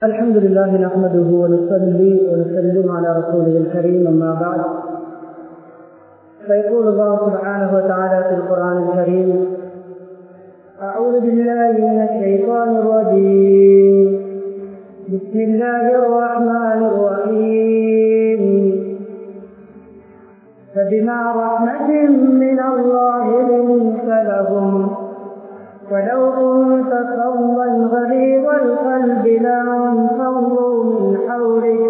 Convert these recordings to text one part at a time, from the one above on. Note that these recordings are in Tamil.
الحمد لله نحمده ونصلي ونسلم على رسوله الكريم أما بعد فيقول الله سبحانه وتعالى في القرآن الكريم أعوذ بالله من الشيطان الرجيم بسم الله الرحمن الرحيم فبما رحمة من الله لنت لهم ولو كنت فظا غليظ القلب لانفضوا من حولك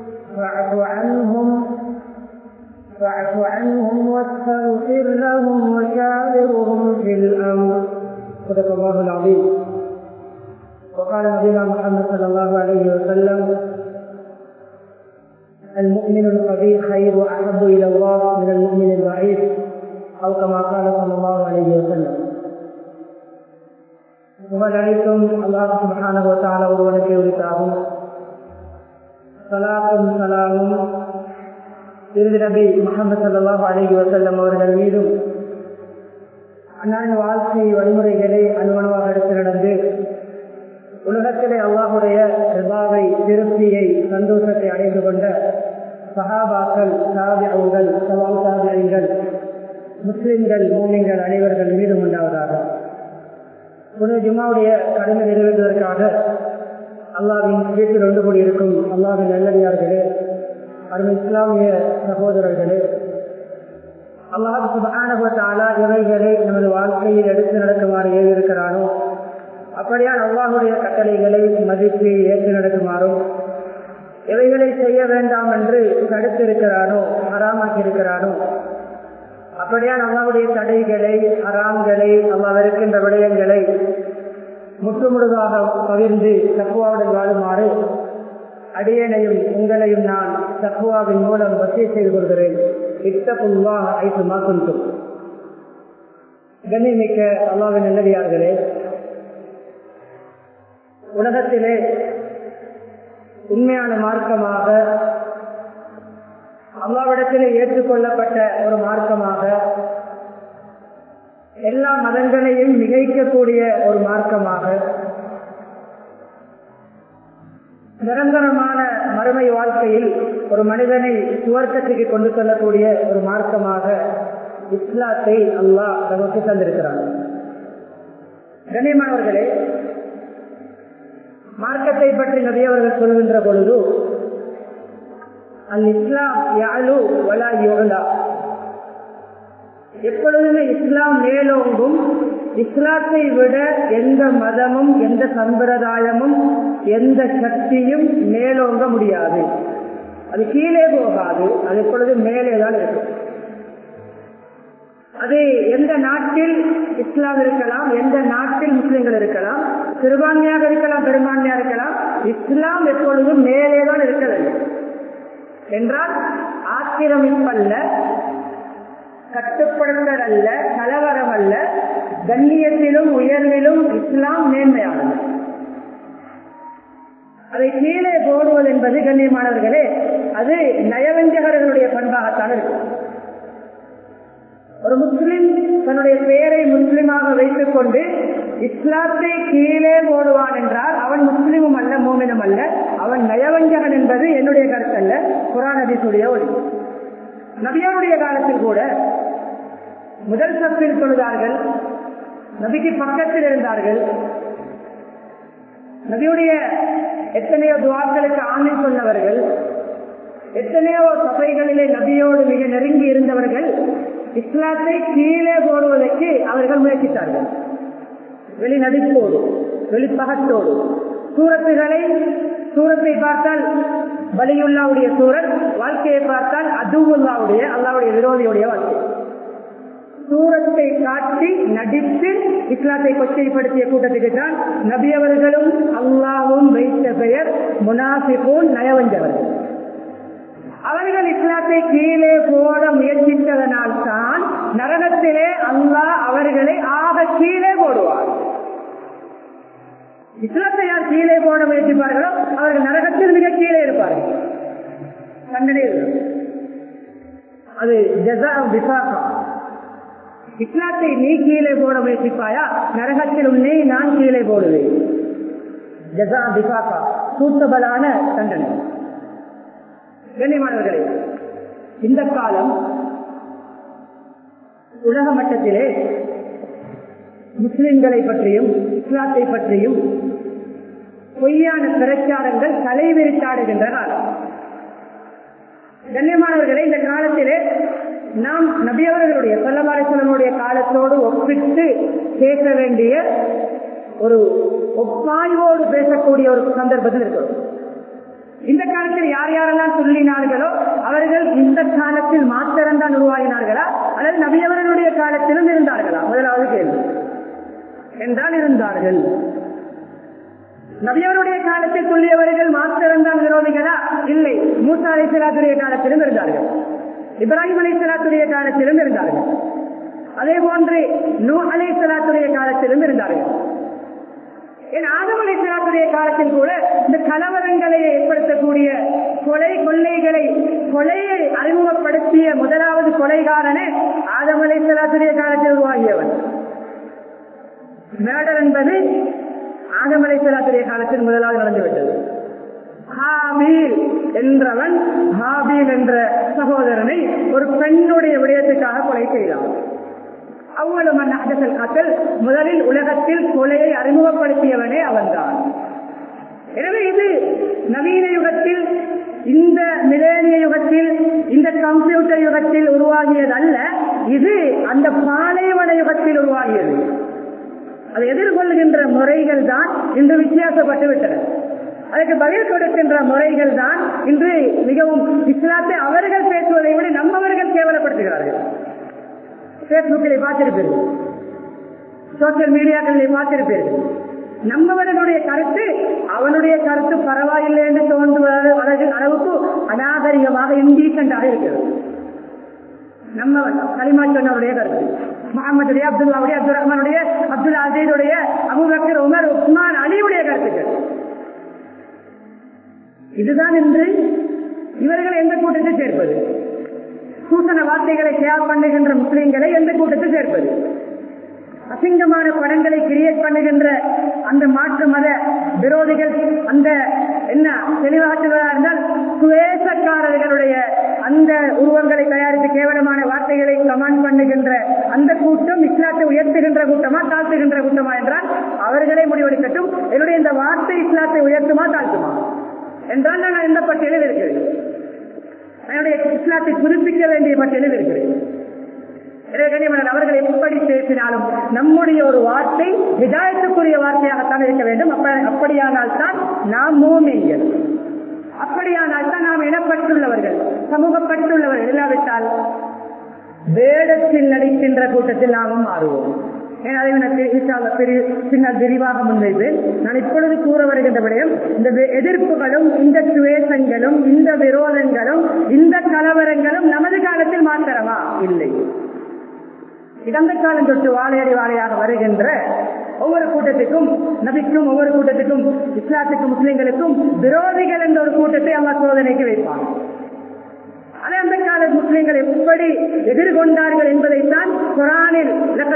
فاعف عنهم واستغفر لهم وشاورهم في الأمر. صدق الله العظيم. وقال نبينا محمد صلى الله عليه وسلم المؤمن القوي خير أحب إلى الله من المؤمن الضعيف أو كما قال صلى الله عليه وسلم. அனைத்தும் அல்லாஹ் சுப்ஹானஹு வ தஆலா ஒருவனுக்கே உரித்தாகும். ஸலாத்தும் ஸலாமும் இறுதி நபி முஹம்மது ஸல்லல்லாஹு அலைஹி வஸல்லம் அவர்கள் மீதும் அன்னாரின் வாழ்க்கை வழிமுறைகளை அனுமணமாக எடுத்து நடந்து உலகத்திலே அல்லாஹுடைய ரிபாவை, திருப்தியை, சந்தோஷத்தை அடைந்து கொண்ட சஹாபாக்கள், தாபிஊன்கள், தபூ தாபிஈன்கள், முஸ்லிம்கள், மூமின்கள் அனைவர்கள் மீதும் உண்டாவதாக. ஜும்மாவுடைய கடமை நிறைவேற்றுவதற்காக அல்லாஹ்வின் வீட்டில் ஒன்று கூடியிருக்கும் அல்லாஹ்வின் நல்லடியார்களே, அருமை இஸ்லாமிய சகோதரர்களே, அல்லாஹ் சுப்ஹானஹு வ தஆலா இவைகளை நமது வாழ்க்கையில் எடுத்து நடக்குமாறு ஏறியிருக்கிறானோ அப்படியால் அல்லாஹுடைய கட்டளைகளை மதித்து ஏற்று நடக்குமாறும், எவைகளை செய்ய வேண்டாம் என்று தடுத்திருக்கிறானோ, ஹராமாக்கி இருக்கிறானோ அப்படியால் அல்லாஹ்வுடைய தடைகளை, ஹராம்களை, அல்லாஹ் இருக்கின்ற விடயங்களை முற்றுமுழுதாக பகிர்ந்து தக்வாவுடன் வாழுமாறு அடியேனையும் உங்களையும் நான் தக்வாவின் மூலம் வசிய செய்து கொள்கிறேன். இத்தகுல்லாஹ ஐஸுமா குன்தும். கண்ணியமிக்க அல்லாஹ்வின் நல்லடியார்களே, உலகத்திலே உண்மையான மார்க்கமாக, அல்லாஹ்விடத்திலே ஏற்றுக்கொள்ளப்பட்ட ஒரு மார்க்கமாக, எல்லா மதங்களையும் மிகைக்கக்கூடிய ஒரு மார்க்கமாக, நிரந்தரமான மறுமை வாழ்க்கையில் ஒரு மனிதனை சுவர்க்கத்துக்கு கொண்டு செல்லக்கூடிய ஒரு மார்க்கமாக இஸ்லாத்தை அல்லாஹ் நமக்கு தந்திருக்கிறார். கண்ணியமானவர்களே, மார்க்கத்தை பற்றி நபி அவர்கள் சொல்கின்ற பொழுது அல் இஸ்லாம் யஅலு வலா யுஅலா, எப்பொழுதுமே இஸ்லாம் மேலோங்கும், இஸ்லாத்தை விட எந்த மதமும், எந்த சம்பிரதாயமும், எந்த சக்தியும் மேலோங்க முடியாது. அது கீழே போகாது, அது எப்பொழுதும் மேலேதான் இருக்கும். அது எந்த நாட்டில் இஸ்லாம் இருக்கலாம், எந்த நாட்டில் முஸ்லிம்கள் இருக்கலாம், சிறுபான்மையாக இருக்கலாம், பெரும்பான்மையாக இருக்கலாம், இஸ்லாம் எப்பொழுதும் மேலேதான் இருக்க வேண்டும். என்றால் ஆக்கிரமிப்பல்ல, கட்டுப்படுத்தல் அல்ல, கலவரம் அல்ல, கண்ணியத்திலும் உயர்விலும் இஸ்லாம் மேன்மையானது. அதை கீழே போடுவது என்பது கண்ணியமானவர்களே, அது நயவஞ்சகர்களுடைய பண்பாகத்தான் இருக்கும். ஒரு முஸ்லிம் தன்னுடைய பெயரை முஸ்லிமாக வைத்துக் கொண்டு இஸ்லாத்தை கீழே போடுவான் என்றால் அவன் முஸ்லிமும் அல்ல, மோமினும் அல்ல, அவன் நயவஞ்சகன் என்பது என்னுடைய கருத்தல்ல, குர்ஆன் ஹதீஸுடைய ஒளி. நபியாருடைய காலத்தில் கூட முதல் சப்பில் தொழுதார்கள், நபிக்கு பக்கத்தில் இருந்தார்கள். நபியுடைய எத்தனையோ துஆக்களுக்கு ஆமீன் சொன்னவர்கள், எத்தனையோ சபைகளிலே நபியோடு மிக நெருங்கி இருந்தவர்கள் இஸ்லாத்தை கீழே போடுவதற்கு அவர்கள் முயற்சித்தார்கள். வெளிநடிப்போடு, வெளிப்பகத்தோடு, சூரத்தை பார்த்தால் வலியுல்லாவுடைய சூரத், வாழ்க்கையை பார்த்தால் அதுவுல்லாவுடைய, அல்லாவுடைய விரோதியுடைய வாழ்க்கை. சூரத்தை காட்டி நடித்து இஸ்லாத்தை கொச்சைப்படுத்திய கூட்டத்துக்கு தான் நபி அவர்களும் அல்லாஹ்வும் வைத்த பெயர் முனாஃபிகூன், நயவஞ்சகர்கள். அவர்கள் இஸ்லாத்தை கீழே போட முயற்சித்ததனால் தான் நரகத்திலே அல்லாஹ் அவர்களை ஆக கீழே போடுவார். இஸ்லாத்தை யார் கீழே போட முயற்சிப்பார்களோ அவர்கள் நரகத்தில் மிக கீழே இருப்பார்கள். தண்டனை அது ஜஸா விசாகா. இஸ்லாத்தை நீ கீழே போட முயற்சிப்பாயா, நரகத்தில் உன்னை நான் கீழே போடுவேன். ஜஸா விசாகா. சூட்டபலான தண்டனை. கண்ணியமானவர்களே, இந்த காலம் உலக மட்டத்திலே முஸ்லிம்களை பற்றியும் இஸ்லாத்தை பற்றியும் பொய்யான பிரச்சாரங்கள் தலைவிரித்தாடுகின்ற காலம். கண்ணியமானவர்களே, இந்த காலத்திலே நாம் நபி அவர்களுடைய ஸல்லல்லாஹு அலைஹி வஸல்லம் காலத்தோடு ஒப்பிட்டு பேச வேண்டிய ஒரு ஒப்பாய்வோடு பேசக்கூடிய ஒரு சந்தர்ப்பத்தில் இருக்கிறோம். இந்த காலத்தில் யார் யாரெல்லாம் சொல்லினார்களோ அவர்கள் இந்த காலத்தில் மாத்திரம்தான் உருவாகினார்களா அல்லது நபி அவர்களுடைய காலத்திலும் இருந்தார்களா? முதலாவது கேள்வி. என்றால் இருந்தார்கள். நபி அவருடைய காலத்தில் சொல்லியவர்கள் மாத்திரம்தான் விரோதிகளா? இல்லை. மூசா அலைஹிஸ்ஸலாத்துடைய காலத்திலும் இருந்தார்கள், இப்ராஹிம் அலைஹிஸ்ஸலாத்துடைய காலத்திலும் இருந்தார்கள், அதே போன்று நூஹ் அலைஹிஸ்ஸலாத்துடைய காலத்திலும் இருந்தார்கள். ஆதம் அலைஹிஸ்ஸலாத்துடைய காலத்தில் கூட இந்த கலவரங்களை ஏற்படுத்தக்கூடிய கொலையை அறிமுகப்படுத்திய முதலாவது கொலைகாரனே ஆதம் அலைஹிஸ்ஸலாத்துடைய காலத்தில் உருவாகியவன். மேடர் என்பது ஆதம் அலைஹிஸ்ஸலாத்துடைய காலத்தில் முதலாவது நடந்துவிட்டது. ஹாபீல் என்றவன் ஹாபீல் என்ற சகோதரனை ஒரு பெண்ணுடைய விடயத்துக்காக கொலை செய்தான். அவ்வளவு அஹ்தஸல் கத்ல், முதலில் உலகத்தில் கொலையை அறிமுகப்படுத்தியவனே அவன்தான். எனவே இது நவீன யுகத்தில், இந்த மிலேனிய யுகத்தில், இந்த கம்ப்யூட்டர் யுகத்தில் உருவாகியது அல்ல. இது அந்த பாலைவன யுகத்தில் உருவாகியது. அதை எதிர்கொள்கின்ற முறைகள் தான் இன்று வித்தியாசப்பட்டு விட்டன. அதற்கு பதில் கொடுக்கின்ற முறைகள் தான் இன்று மிகவும் இஸ்லாத்தை அவர்கள் பேசுவதை விட நம்மவர்கள் கேவலப்படுத்துகிறார்கள். பேஸ்புக்கிலே பார்த்திருப்பீர்கள், சோசியல் மீடியாக்களிலே பார்த்திருப்பீர்கள். நம்மவர்களுடைய கருத்து அவனுடைய கருத்து பரவாயில்லை என்று தோன்றுவது அளவுக்கு அநாகரிகமாக இன்டீசென்டாக இருக்கிறது. நம்மவன் கலிமா சொன்னவருடைய கருத்து, முகமதுடைய, அப்துல்லாவுடைய, அப்துல் ரஹ்மானுடைய, அப்துல் அசீதுடைய, அபூபக்கர், உமர், உஸ்மான், அலியுடைய கருத்துக்கள். இதுதான் இன்று இவர்கள் எந்த கூட்டத்தை சேர்ப்பது? சூசன வார்த்தைகளை ஷேர் பண்ணுகின்ற முஸ்லிம்களை எந்த கூட்டத்தை சேர்ப்பது? அசிங்கமான படங்களை கிரியேட் பண்ணுகின்ற அந்த மாற்று மத விரோதிகள், அந்த என்ன தெளிவாற்றுவதா இருந்தால் சுவேசக்காரர்களுடைய அந்த உருவங்களை தயாரித்து கேவலமான வார்த்தைகளை கமெண்ட் பண்ணுகின்ற அந்த கூட்டம் இஸ்லாத்தை உயர்த்துகின்ற கூட்டமா தாழ்த்துகின்ற கூட்டமா என்றால் அவர்களே முடிவெடுக்கட்டும். என்னுடைய இந்த வார்த்தை இஸ்லாத்தை உயர்த்துமா தாழ்த்துமா என்றால் நான் எந்த பட்டியலில் இருக்கிறேன்? என்னுடைய இஸ்லாத்தை புதுப்பிக்க வேண்டிய பட்டியலில் இருக்கிறேன். அவர்கள் எப்படி பேசினாலும் நம்முடைய ஒரு வார்த்தை ஹிதாயத்துக்குரிய வார்த்தையாகத்தான் இருக்க வேண்டும். அப்படியானால் தான் நாம் மூமின்கள், அப்படியானால் தான் நாம் இனப்பட்டுள்ளவர்கள், சமூகப்பட்டுள்ளவர்கள். இல்லாவிட்டால் வேடத்தில் நடிக்கின்ற கூட்டத்தில் நாமும் மாறுவோம். பின்னர் விரிவாக முன்வைப்பேன். நான் இப்பொழுது கூற வருகின்ற விடயம், இந்த எதிர்ப்புகளும், இந்த துவேஷங்களும், இந்த விரோதங்களும், இந்த கலவரங்களும் நமது காலத்தில் மாத்திரமா? இல்லை. இடந்த காலம் தொட்டு வாழையடி வாழையாக வருகின்ற ஒவ்வொரு கூட்டத்துக்கும், நபிக்கும் ஒவ்வொரு கூட்டத்துக்கும், இஸ்லாத்துக்கும் முஸ்லிம்களுக்கும் விரோதிகள் என்ற ஒரு கூட்டத்தை அல்லாஹ் சோதனைக்கு வைப்பாங்க. அதை அந்த கால முஸ்லிம்கள் எப்படி எதிர்கொண்டார்கள் என்பதைத்தான் குர்ஆனில்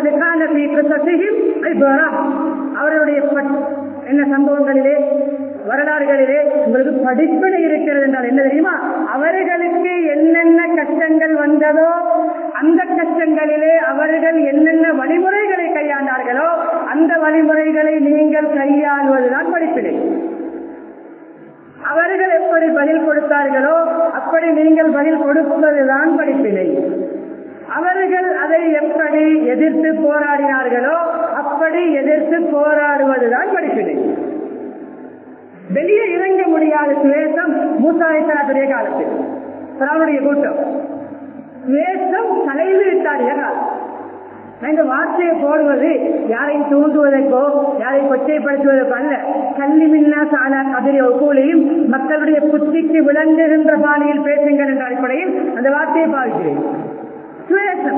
அவர்களுடைய என்ன சம்பவங்களிலே, வரலாறுகளிலே உங்களுக்கு படிப்பினை இருக்கிறது என்றால் என்ன தெரியுமா? அவர்களுக்கு என்னென்ன கஷ்டங்கள் வந்ததோ அந்த கஷ்டங்களிலே அவர்கள் என்னென்ன வழிமுறைகளை கையாண்டார்களோ அந்த வழிமுறைகளை நீங்கள் கையாள்வதுதான் படிப்பினை. அவர்கள் எப்படி பதில் கொடுத்தார்களோ அப்படி நீங்கள் பதில் கொடுப்பதுதான் படிப்பினை. அவர்கள் அதை எப்படி எதிர்த்து போராடினார்களோ அப்படி எதிர்த்து போராடுவதுதான் படிப்பினை. வெளியே இறங்க முடியாத துவேஷம் மூசா அலைஹிஸ்ஸலாத்துடைய காலத்தில் அவருடைய கூட்டம் துவேஷம் தலைவிரித்தாடிய காலம். இந்த வார்த்தையை போடுவது யாரையும் தூண்டுவதற்கோ யாரையும் கொச்சைப்படுத்துவதற்கோ அல்ல. கல்வி மின்னா சாலா கதிரை ஒவ்வொருளையும் மக்களுடைய புத்திக்கு விளங்குகின்ற பாணியில் பேசுங்கள் என்ற அடிப்படையில் அந்த வார்த்தையை பாவிக்கிறேன். சுவேஷம்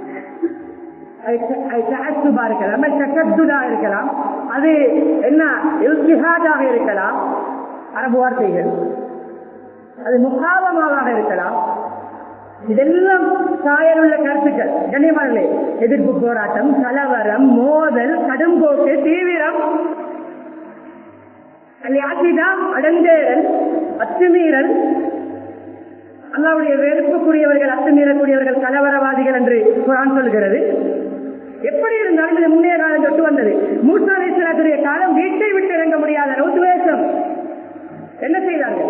இருக்கலாம், இருக்கலாம், அது என்ன இல்திஹாதாக இருக்கலாம், அரபு வார்த்தைகள், அது முகாவமாக இருக்கலாம். இதெல்லாம் சாயலுள்ள கருத்துக்கள். கண்ணியமானே, எதிர்ப்பு போராட்டம், கலவரம், மோதல், கடும்போக்கு, தீவிரம், அடந்தேறல், அத்துமீறல், அல்லாஹ்வுடைய வெறுப்புக்குரியவர்கள், அத்துமீறக்கூடியவர்கள் கலவரவாதிகள் என்று குர்ஆன் சொல்கிறது. எப்படி இருந்தாலும் இது முன்னைய காலம் தொட்டு வந்தது. மூசா அலைஹிஸ்ஸலாத்துடைய காலம் வீட்டை விட்டு இறங்க முடியாத ரௌத்வேஷம். என்ன செய்தார்கள்?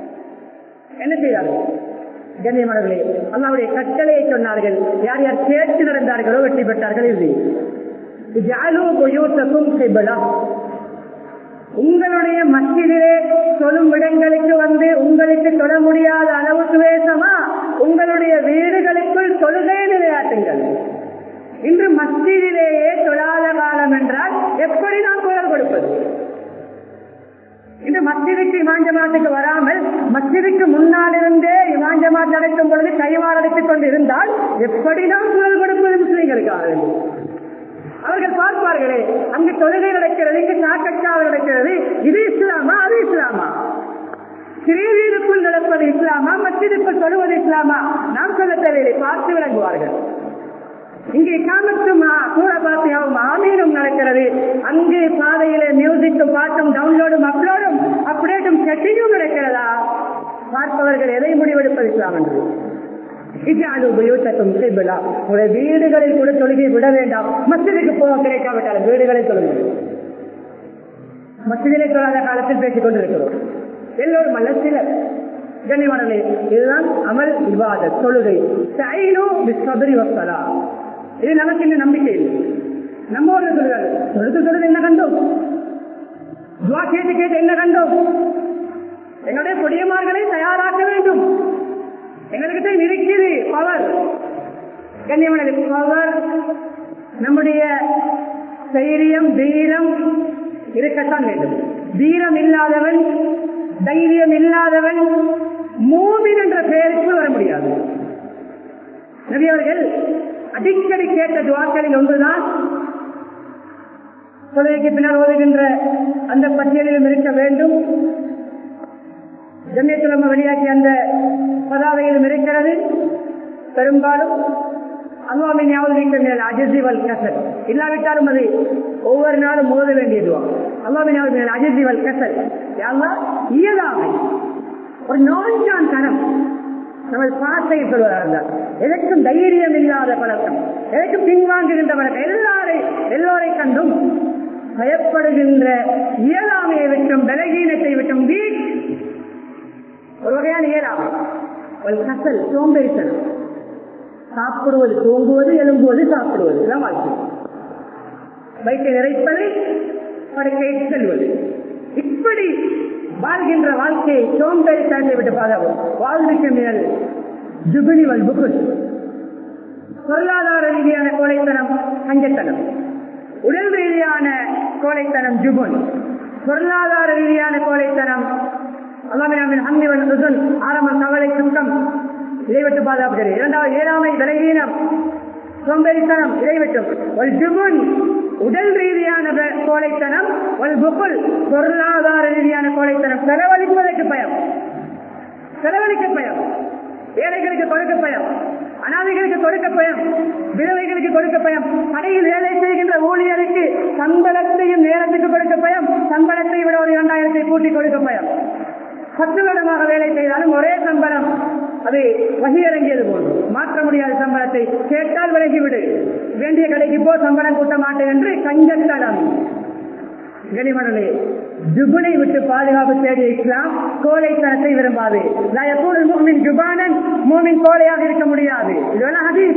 கண்ணியமானவர்களே, அல்லாஹ்வுடைய கட்டளையை சொன்னார்கள். யார் யார் கேட்டு நடந்தார்களோ வெற்றி பெற்றார்கள். உங்களுடைய மஸ்ஜிதிலே தொழும் இடங்களுக்கு வந்து உங்களுக்கு தொழ முடியாத அளவுக்கு வேசமா உங்களுடைய வீடுகளுக்குள் தொழுகை நிலையாட்டுங்கள். இன்று மஸ்ஜிதிலேயே தொழாத காலம் என்றால் எப்படி நாம் குரல் கொடுப்பது? இந்த மஸ்ஜிதுக்கு இமாம் ஜமாத்துக்கு வராமல் மஸ்ஜிதுக்கு முன்னால் இருந்தே இமாம் ஜமாத் நடக்கும் பொழுது கைவாறு அடைத்துக் கொண்டு இருந்தால் எப்படி நாம் குரல் கொடுப்பது முஸ்லிம்களுக்காக? அவர்கள் பார்ப்பார்களே, அங்கு தொழுகை நடக்கிறது, இங்கு சாக்கச்சாவல் நடக்கிறது, இது இஸ்லாமா அது இஸ்லாமா? சிறியவீருக்குள் நடப்பது இஸ்லாமா, மஸ்ஜிதுக்குள் தொழுவது இஸ்லாமா? நாம் சொல்ல தேவையில்லை, பார்த்து விளங்குவார்கள். இங்கே காமத்தும் சூரபாத்தியாவும் ஆமீனும் நடக்கிறது. அங்கே பாதையிலே மியூசிக்கும் பாட்டும் டவுன்லோடும் அப்லோடும் அப்டேட்டும் செட்டிங்கும் நடக்கிறதா? பார்ப்பவர்கள் எதை முடிவெடுப்பது இஸ்லாம் என்று? வீடுகளில் கூட தொழுகை விட வேண்டாம். மஸ்ஜிதுக்கு போக கிடைக்காவிட்டாலும் வீடுகளில் தொழுங்கள். மஸ்ஜிதிலே தொழாத காலத்தில் பேசிக் கொண்டிருக்கிறோம் எல்லோரும் அல்ல, சிலர். கண்ணியமானவர்களே, இதுதான் அமல் இபாதத், தொழுகை. இது நமக்கு இன்னும் நம்பிக்கை இல்லை. நம்ம ஒரு சொல்றாரு, தொழுது என்ன கண்டோம், துவா கேட்டு என்ன கண்டோம்? எங்களுடைய கொடியமார்களை தயாராக்க வேண்டும். எங்களுக்கு இருக்கிறது பவர். கண்ணியமான பவர், நம்முடைய தைரியம், தீரம் இருக்கத்தான் வேண்டும். தீரம் இல்லாதவன், தைரியம் இல்லாதவன் மூமின் என்ற பெயருக்கு வர முடியாது. நபி அவர்கள் அடிக்கடி கேட்ட துஆக்களில் ஒன்றுதான் தொழுகைக்கு பின்னால் ஓதுகின்ற அந்த பட்டியலிலும் இருக்க வேண்டும். ஜம்மியத்துல் வெளியாக்கிய அந்த பதாதையிலும் இருக்கிறது. பெரும்பாலும் அல்லாஹ்வின் ஞாபகம் அஜிஸி வல் கஸல் இல்லாவிட்டாலும் அது ஒவ்வொரு நாளும் ஓத வேண்டியதுவா. அல்லாஹ்வின் ஞாபகம் அஜிஸி வல் கஸல், யா அல்லாஹ் இயலாமை, ஒரு நோஞ்சான் தனம். நம்ம பாசையை சொல்வதால் எதற்கும் தைரியம் இல்லாத பழக்கம், எதற்கும் பின்வாங்குகின்ற பழக்கம், எல்லோரை கண்டும் பயப்படுகின்ற இயலாமையை விட்டும் பலகீனத்தை விட்டும் வீக் ஒரு வகையான இயலாமை. ஒரு கசல், சோம்பேறித்தனம், சாப்பிடுவது, தூங்குவது, எழும்புவது, சாப்பிடுவது, இதெல்லாம் வாழ்க்கை. வயிற்றை நிறைப்பது, படுக்கையை செல்வது, இப்படி வாழ்கின்ற வாழ்க்கையை சோம்பேறித்தனத்தை விட்டு பாதுகாப்பு. வாழ்விக்க மேல் ஜுபினி வல் புகுல், பொருளாதார ரீதியான கோழைத்தனம் கஞ்சத்தனம், உடல் ரீதியான கோழைத்தனம் ஜுபுன், பொருளாதார ரீதியான கோழைத்தனம் அல்லாஹ்வின் ஹம்தி வல் ஹுஸ்ன், ஆரம்ப கவலை சுத்தம், இதை விட்டு பாதுகாப்புகிறது. இரண்டாவது ஏழாமை பலகீனம் சோம்பேறித்தனம், இதை விட்டும். ஒரு ஜுபுன் உடல் ரீதியான கோழைத்தனம், ஒரு புகுல் பொருளாதார ரீதியான கோழைத்தனம், செலவழிப்பதற்கு பயம், செலவழிக்க பயம், ஏழைகளுக்கு கொடுக்க பயம், அனாதைகளுக்கு கொடுக்க பயம், விதவைகளுக்கு கொடுக்க பயம், கடையில் வேலை செய்கின்ற ஊழியருக்கு சம்பளத்தையும் நேரத்துக்கு கொடுக்க பயம், சம்பளத்தை விட ஒரு 2000 கூட்டி கொடுக்க பயம். 10 வருடமாக வேலை செய்தாலும் ஒரே சம்பளம், அது வகியறங்கியது போன்று மாற்ற முடியாத சம்பளத்தை கேட்டால் விலகிவிடு, வேண்டிய கடைக்கு போ, சம்பளம் கூட்ட மாட்டேன் என்று கஞ்சத்தனம். கனிமணலே, ஜுபனை விட்டு பாதுகாப்பு தேடிய இஸ்லாம் கோழைத்தனத்தை விரும்பாது. ஜுபானன் மூமின் கோழையாக இருக்க முடியாது. இதுவெல்லாம் ஹதீஸ்.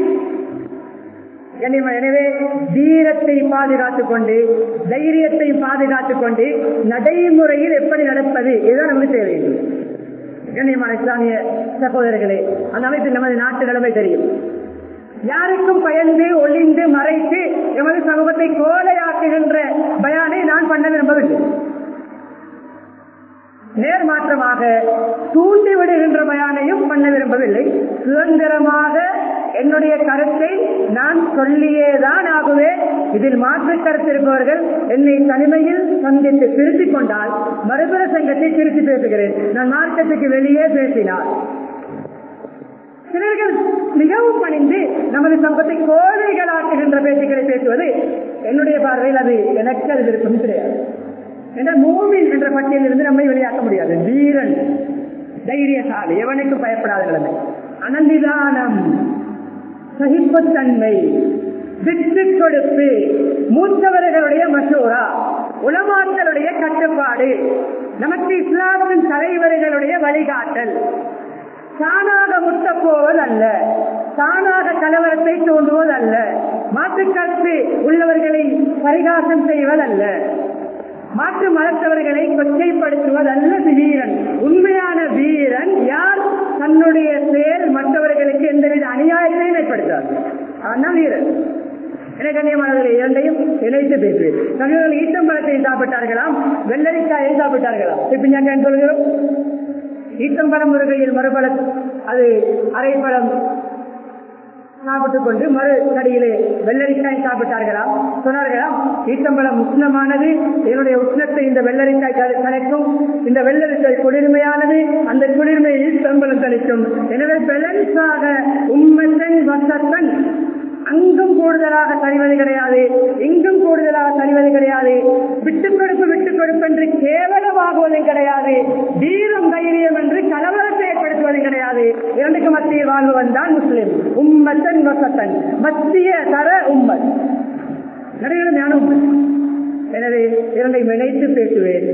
எனவே தீரத்தை பாதுகாத்துக் கொண்டு, தைரியத்தை பாதுகாத்துக் கொண்டு நடைமுறையில் எப்படி நடப்பது, இதுதான் நமக்கு தேவையில்லை. கண்ணியமான இஸ்லாமிய சகோதரர்களே, அந்த அமைப்பில் நமது நாட்டு நிலைமை தெரியும். யாருக்கும் பயந்து ஒளிந்து மறைத்து எமது சமூகத்தை கோலையாக்குகின்ற பயானை நான் பண்ண விரும்பவில்லை. நேர்மாற்றமாக தூண்டி விடுகின்ற பயானையும் பண்ண விரும்பவில்லை. சுதந்திரமாக என்னுடைய கருத்தை நான் சொல்லியேதான் ஆகுவேன். இதில் மாற்று கருத்து இருப்பவர்கள் என்னை தனிமையில் சந்தித்து திருத்திக் கொண்டால் மறுபுற சங்கத்தை திருத்தி பேசுகிறேன். நான் மார்க்கத்துக்கு வெளியே பேசினார் சிலர்கள் மிகவும் பணிந்து நமது சமூகத்தை கோழைகளாக்குகின்ற பேச்சுக்களை பேசுவது என்னுடைய பார்வையில் அது எனக்கு அது விருப்பம் கிடையாது. என்ற மூமின் என்ற பட்டியலில் இருந்து நம்மை வெளியாக்க முடியாது. வீரன், தைரியசாலி, எவனுக்கு பயப்படாத நிலைமை, அனநிதானம், சகிப்புத்தன்மை, விட்டு கொடுப்பு, மூத்தவர்களுடைய மசூரா, உலமாக்களுடைய கட்டுப்பாடு, நமக்கு இஸ்லாமின் தலைவர்களுடைய வழிகாட்டல், தானாக முட்ட போவதல்ல, தானாக கலவரத்தை தோன்றுவதல்ல, மாற்றுக்கருத்து உள்ளவர்களை பரிகாசம் செய்வதல்ல, மாற்று மதத்தவர்களை கொச்சைப்படுத்துவதல்ல வீரன். உண்மையான வீரன் யார்? தன்னுடைய செயல் மற்றவர்களுக்கு எந்தவித அநியாயத்தையும் ஏற்படுத்தார், அவன் வீரன். எனக்கு கண்ணியமானவர்களை இரண்டையும் இணைத்து பேசுவேன். தமிழர்கள் ஈட்டம்பழத்தை சாப்பிட்டார்களாம், வெள்ளரிக்காயை சாப்பிட்டார்களாம். இப்ப சொல்கிறோம், ஈட்டம்பழம் முருகையில் மறுபழம், அது அரைப்பழம் சாப்பிட்டுக் கொண்டு மறு கடியிலே வெள்ளரிக்காய் சாப்பிட்டார்களாம். சொன்னார்களாம், ஈட்டம்பழம் உஷ்ணமானது, என்னுடைய உஷ்ணத்தை இந்த வெள்ளரிக்காய் கலைக்கும், இந்த வெள்ளரிக்காய் குளிர்மையானது, அந்த குளிர்மையை ஈட்டம்பழம் கழிக்கும். எனவே பெலன்ஸாக உம்மத்தன் வசத்தன், அங்கும் கூடுதலாக தருவது கிடையாது, இங்கும் கூடுதலாக தருவது கிடையாது, விட்டுக் கொடுப்பு என்று கேவலமாகுவதும் கிடையாது, வீரம் தைரியம் என்று கலவரத்தை ஏற்படுத்துவது கிடையாது. இரண்டுக்கு மத்திய வாழ்வன் தான் முஸ்லிம். உம்மத்தன் வசத்தன், மத்திய தர உம்மத், நிறைய உம்மத். எனவே இரண்டை இணைத்து பேசுவேன்.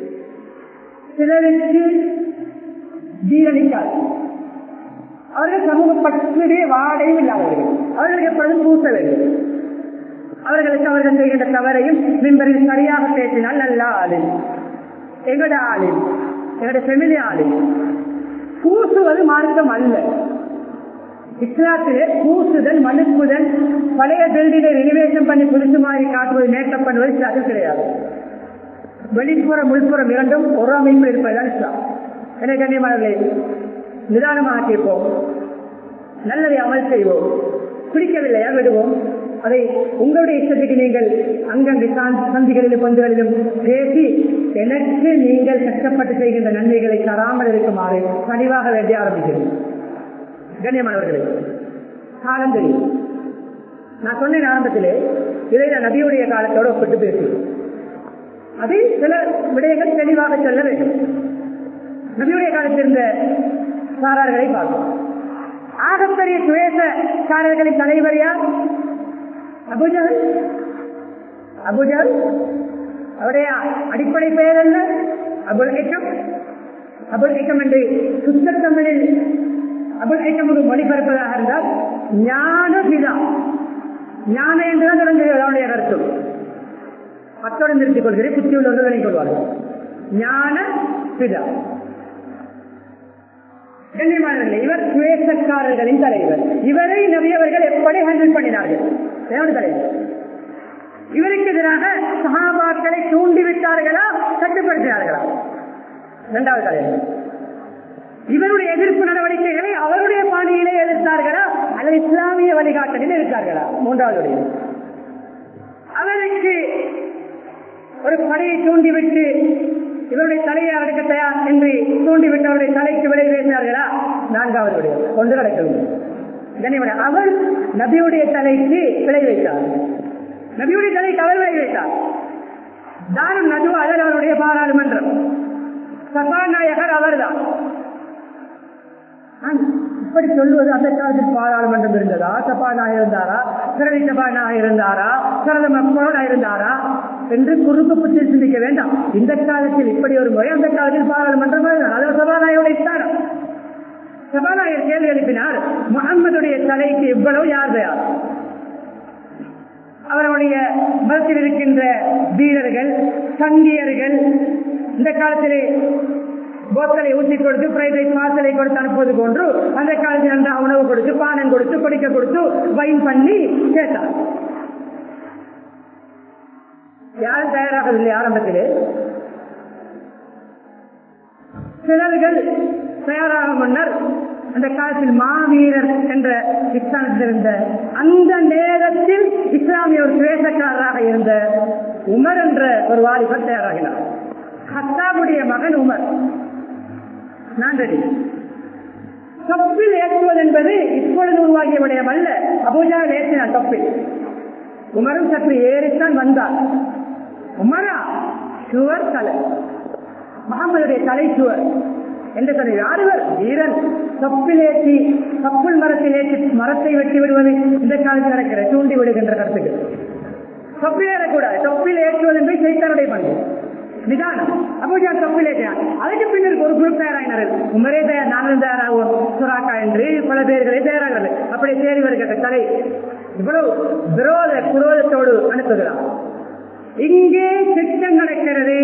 சிலருக்கு ஜீரணிக்காது, அவர்கள் சமூக பற்றிய வாடையும் இல்லாதவர்கள், அவர்களுக்கு எப்பொழுதும் பூச வேண்டும். அவர்களுக்கு அவர்கள் செய்கின்ற தவறையும் மிம்பரில் சரியாக பேசினால் நல்ல ஆளு, எங்கட ஆளு, எங்கட ஃபெமிலி ஆளு. பூசுவது மார்க்கம் அல்ல. இஸ்லாத்திலே பூசுதல், மனுப்புதல், பழைய பில்டிங்கை ரினிவேஷன் பண்ணி புதுசு மாதிரி காட்டுவது, மேக்கப் பண்ணுவது இஸ்லாத்தில் கிடையாது. வெளிப்புறம் உள்புறம் இரண்டும் ஒரு அமைப்பில் இருப்பதுதான் இஸ்லாம். எனவே கண்ணியமானவர்களே, நிதானமாக கேட்போம், நல்லதை அமல் செய்வோம், பிடிக்கவில்லையா விடுவோம். அதை உங்களுடைய இஷ்டத்துக்கு நீங்கள் அங்கங்கு சந்திகளிலும் பந்துகளிலும் பேசி எனக்கு நீங்கள் கஷ்டப்பட்டு செய்கின்ற நன்மைகளை தராமல் இருக்குமாறு கனிவாக வேண்டிய ஆரம்பிக்கிறேன். கண்ணியமானவர்களே, காலம் தெரியும். நான் சொன்னேன் ஆரம்பத்திலே, இதை நான் நபியுடைய காலத்தோடு ஒப்பிட்டு பேசுவேன். அதை சில விடயங்கள் தெளிவாக சொல்ல வேண்டும். நபியுடைய காலத்தில் இருந்த சாரார்களை பார்ப்போம். ஆகப்பெரிய சுவேசக்காரர்களின் தலைவர் யார்? அபூஜஹல். அபூஜஹல் அவருடைய அடிப்படை பெயர் அல்ல அபுல் ஹிகம். அபுல் ஹிகம் என்று சுத்த தமிழில் அபுல் ஹிகம் மொழிபெயர்ப்பதாக இருந்தால் ஞான பிதா, ஞான என்றுதான் தொடங்குகிறது அவருடைய கருத்து. மற்றோடு நிறுத்திக் கொள்கிறேன், புத்தி உள்ளவர்களை கொள்வார்கள். ஞான பிதா. கண்ணியமானவர்களே, இவர் சுவேசக்காரர்களின் தலைவர். இவரை நபியவர்கள் எப்படி ஹேண்டில் பண்ணினார்கள்? தலைவர் இவருக்கு எதிராக சஹாபாக்களை தூண்டிவிட்டார்களா, கட்டுப்படுத்தினார்களா? இரண்டாவது தலைவர். இவருடைய எதிர்ப்பு நடவடிக்கைகளை அவருடைய பாணியிலே எதிர்த்தார்களா அல்லது இஸ்லாமிய வழிகாட்டலில் எதிர்த்தார்களா? மூன்றாவது. அவருக்கு ஒரு படையை தூண்டிவிட்டு இவருடைய தலையை அடக்க தயார் என்று தூண்டிவிட்டு அவருடைய தலைக்கு விலை பேசினார்களா? நான்காவது கொண்டு நடக்க அவர் நபியுடைய தலைக்கு விலை வைத்தார். நபியுடைய தலைக்கு அவர் விலை வைத்தார். தாரும் நதுவாளர் அவருடைய பாராளுமன்றம், சபாநாயகர் அவர்தான். இப்படி சொல்லுவது அந்த காலத்தில் பாராளுமன்றம் இருந்ததா? சபாநாயகர் இருந்தாரா? சிறதி சபாநாயகர் இருந்தாரா? சிறந்த மக்களோட இருந்தாரா என்று குறுக்கு புத்தி சிந்திக்க வேண்டாம். இந்த காலத்தில் இப்படி ஒரு முறை, அந்த காலத்தில் பாராளுமன்றம் அதில் சபாநாயகருடைய ஸ்தானம். சபாநாயகர் கேள்வி எழுப்பினார், முகம்மதுடைய தலைக்கு இவ்வளவு யார் தயார்? அவருடைய மதத்தில் இருக்கின்ற வீரர்கள், சங்கியர்கள் இந்த காலத்திலே போத்தலை ஊற்றி கொடுத்து ஃப்ரைட் ரைஸ் மாசலை கொடுத்து அனுப்புவது போன்று அந்த காலத்தில் அந்த உணவு கொடுத்து, பானம் கொடுத்து, கொடிக்க கொடுத்து, வைன் பண்ணி கேட்டார். யாரும் தயாராகவில்லை ஆரம்பத்திலே. சிலர்கள் தயாராக முன்னர் அந்த காலத்தில் மாவீரர் என்ற இஸ்லாமத்தில் இருந்த அந்த நேரத்தில் இஸ்லாமிய ஒரு சுவேசக்காரராக இருந்த உமர் என்ற ஒரு வாலிபர் தயாராகினார். ஹத்தாபுடைய மகன் உமர். நான் ரெடி. தொப்பில் ஏற்றுவது என்பது இப்பொழுது உருவாகிய விடயம் அல்ல. அபூஜஹல் ஏற்றினார் தொப்பில். உமரும் சற்று ஏறித்தான் வந்தார். உமரா சுவர் தலை, முகமதுடைய தலை சுவர் என்று சொன்ன யாருவர்? வீரன். தொப்பிலேற்றி தொப்புள் மரத்திலேற்றி மரத்தை வெட்டி விடுவது இந்த காலத்தில் நடக்கிற தூண்டி விடுகின்ற கருத்துக்கள். தொப்பில் ஏறக்கூடாது. தொப்பில் ஏற்றுவது என்பது சைத்தானுடைய பண்பு, நிதானம். அபூஜால் தொப்பில் ஏற்றினார். அதுக்கு பின்னர் ஒரு குரூப் தயாராகினார்கள். உமரே தயார், நாங்களும் தயாராகுவோம், சுராக்கா என்று பல பேர்களை தயாராகிறார்கள். அப்படி தேடி வருகிற தலை இவ்வளவு குரோதத்தோடு அனுப்புகிறார். இங்கே திட்டம் நடக்கிறது.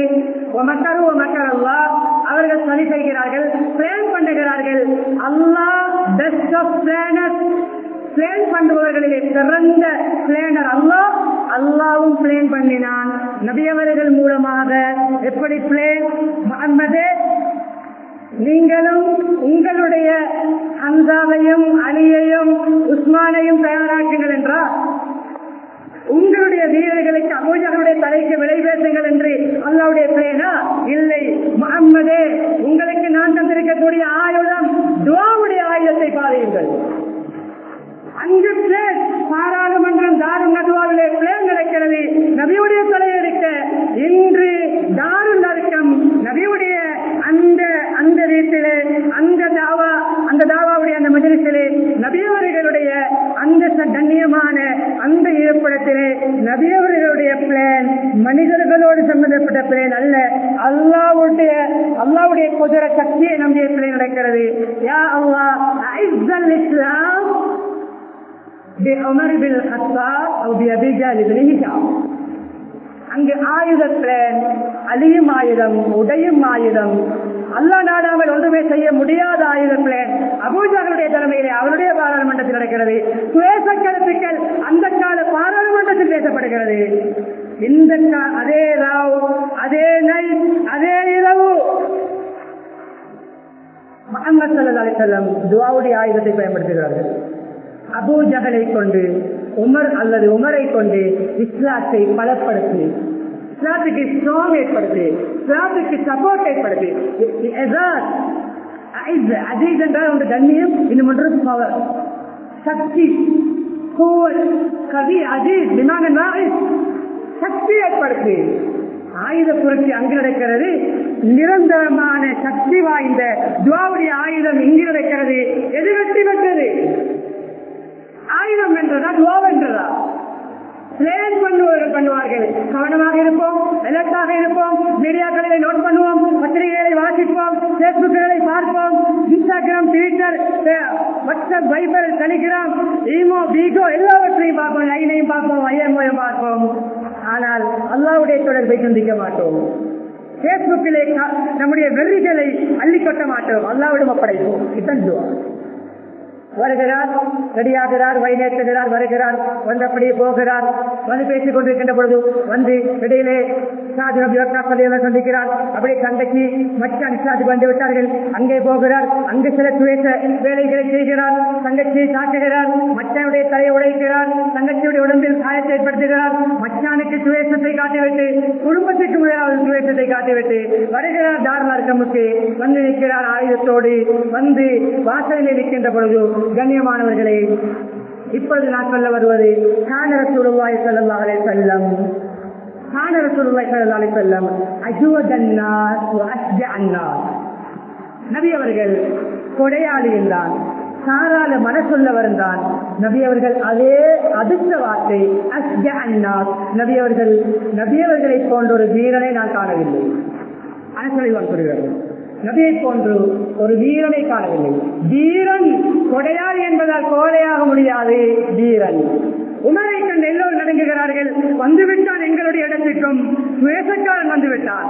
அவர்கள் சரி செய்கிறார்கள், பிளான் பண்ணுகிறார்கள். Allah best of planners, plan பண்ணுபவர்களிலே சிறந்த பிளானர் அல்லாஹ். அல்லாவும் பிளான் பண்ணினான் நபியவர்கள் மூலமாக. எப்படி பிளான்? முஹம்மதே, நீங்களும் உங்களுடைய ஹம்சாவையும் அலியையும் உஸ்மானையும் தயாராக்குங்கள் என்றார். உங்களுடைய வீரர்களுக்கு அபூஜகளுடைய தலைக்கு விலை பேசுங்கள் என்று அல்லாஹ்வுடைய பிளேனா? இல்லை. முஹம்மதே, உங்களுக்கு நான் தந்திருக்கக்கூடிய ஆயுதம் துஆவுடைய ஆயுதத்தை பாருங்கள். அங்கு பிளேன் பாராளுமன்றம் தாருல் நதுவாவிலே பிளேன் நடக்கிறது. நபியுடைய தலையெடுக்க இன்று தாருல் அர்க்கம் நபியுடைய அந்த வீட்டிலே அந்த தாவாவுடைய அந்த மஜ்லிஸிலே நபியவர்களுடைய அந்த கண்ணியமான அந்த இருப்பிடத்திலே நபியவர்களுடைய பிளேன் மனிதர்களோடு சம்பந்தப்பட்ட பிளேன் அல்ல, அல்லாஹ்வுடைய குதிர சக்தியை நம்முடைய பிளேன் நடக்கிறது. யா அல்லாஹ் அஇஸ்ஸல் இஸ்லாம் பிஉமர் பின் கத்தாப் அவு பிஅபீ ஜஹல் இப்னு ஹிஷாம். அங்கு ஆயுத பிளேன், அலியும் ஆயுதம், உடையும் ஆயுதம், அல்லாஹ் நாடாமல் ஒன்றுமே செய்ய முடியாத ஆயுத பிளேன் அபூஜகளுடைய தலைமையிலே அவருடைய பாராளுமன்றத்தில் நடக்கிறது. சுவேச கருத்துக்கள் அந்த கால பாராளுமன்றத்தில் பேசப்படுகிறது. இந்த அதே ராவ், அதே நைட், அதே இரவு முஹம்மது ஸல்லல்லாஹு அலைஹி வஸல்லம் துஆவுடைய ஆயுதத்தை பயன்படுத்துகிறார்கள். அபூஜகளை கொண்டு உமரை கொண்டு இஸ்லாத்தை பலப்படுத்தி, இஸ்லாத்துக்கு ஸ்ட்ராங் ஏற்படுத்தி, இஸ்லாத்துக்கு சப்போர்ட் ஏற்படுத்தி. அஜீஸ் என்றால் ஒன்று கண்ணியம், இன்னும் ஒன்று பவர், சக்தி, கவி. அஜீஸ் விமான சக்தி ஏற்படுத்தி ஆயுத புரட்சி அங்கு நடக்கிறது. நிரந்தரமான சக்தி வாய்ந்த துஆவுடைய ஆயுதம் இங்கு நடக்கிறது. எது வெற்றி பெற்றது? ஆயுதம் என்றதா துஆ என்றதா? பிளான் பண்ணுவார்கள். கவனமாக இருப்போம், எலக்டாக இருப்போம், மீடியாக்களை நோட் பண்ணுவோம், பத்திரிகைகளை வாசிப்போம், பேஸ்புக்குகளை பார்ப்போம், Instagram, Twitter, WhatsApp, Viber, Telegram, imo, Bigo எல்லாவற்றையும் பார்ப்போம், லைனையும் பார்ப்போம், ஐஎம்ஓயும் பார்ப்போம். ஆனால் அல்லாஹ்வுடைய தொடர்பை சந்திக்க மாட்டோம். பேஸ்புக்கிலே நம்முடைய வெறிகளை அள்ளி கொட்ட மாட்டோம். அல்லாஹ்விடம் ஒப்படைப்போம். இதுதான் துஆ. வருகிறார், ரெடியாகிறார், வைநேற்றுகிறார், வருகிறார், வந்து அப்படியே போகிறார். வந்து பேசிக் கொண்டிருக்கின்ற பொழுது வந்து இடையிலே சந்திக்கிறார். அப்படியே தந்தைக்கு மச்சான் இஸ்லாத்துக்கு வந்து விட்டார்கள். அங்கே போகிறார். அங்கு சில துவேச வேலைகளை செய்கிறார். தங்கச்சியை தாக்குகிறார். மச்சானுடைய தலையை உடைக்கிறார். தங்கச்சியுடைய உடம்பில் காயத்தை ஏற்படுத்துகிறார். மச்சானுக்கு துவேசத்தை காட்டிவிட்டு, குடும்பத்துக்கு முதலாவது துவேசத்தை காட்டிவிட்டு வருகிறார். தாருல் அர்கமுக்கு வந்து நிற்கிறார் ஆயுதத்தோடு. வந்து வாசலில் இருக்கின்ற பொழுது, கண்ணியமானவர்களே, இப்பொழுது நான் சொல்ல வருவது கான ரசூலுல்லாஹி ஸல்லல்லாஹு அலைஹி வஸல்லம் நபி அவர்கள் கொடையாளி என்றான், சாராள மனசுள்ளவர் தான். நபி அவர்கள் அதே அடுத்த வார்த்தை நபியவர்களை போன்ற ஒரு வீரனை நான் காணவில்லை. அனசலிவான் சொல்கிறார்கள், நபியை போன்று ஒரு வீரனை காணவில்லை. வீரன் கொடையாளி என்பதால் கோடையாக முடியாது. வீரன் உமரை கண்டு எல்லோரும் நடுங்குகிறார்கள். வந்துவிட்டான் எங்களுடைய இடத்திற்கும், வேசக்காரன் வந்துவிட்டான்.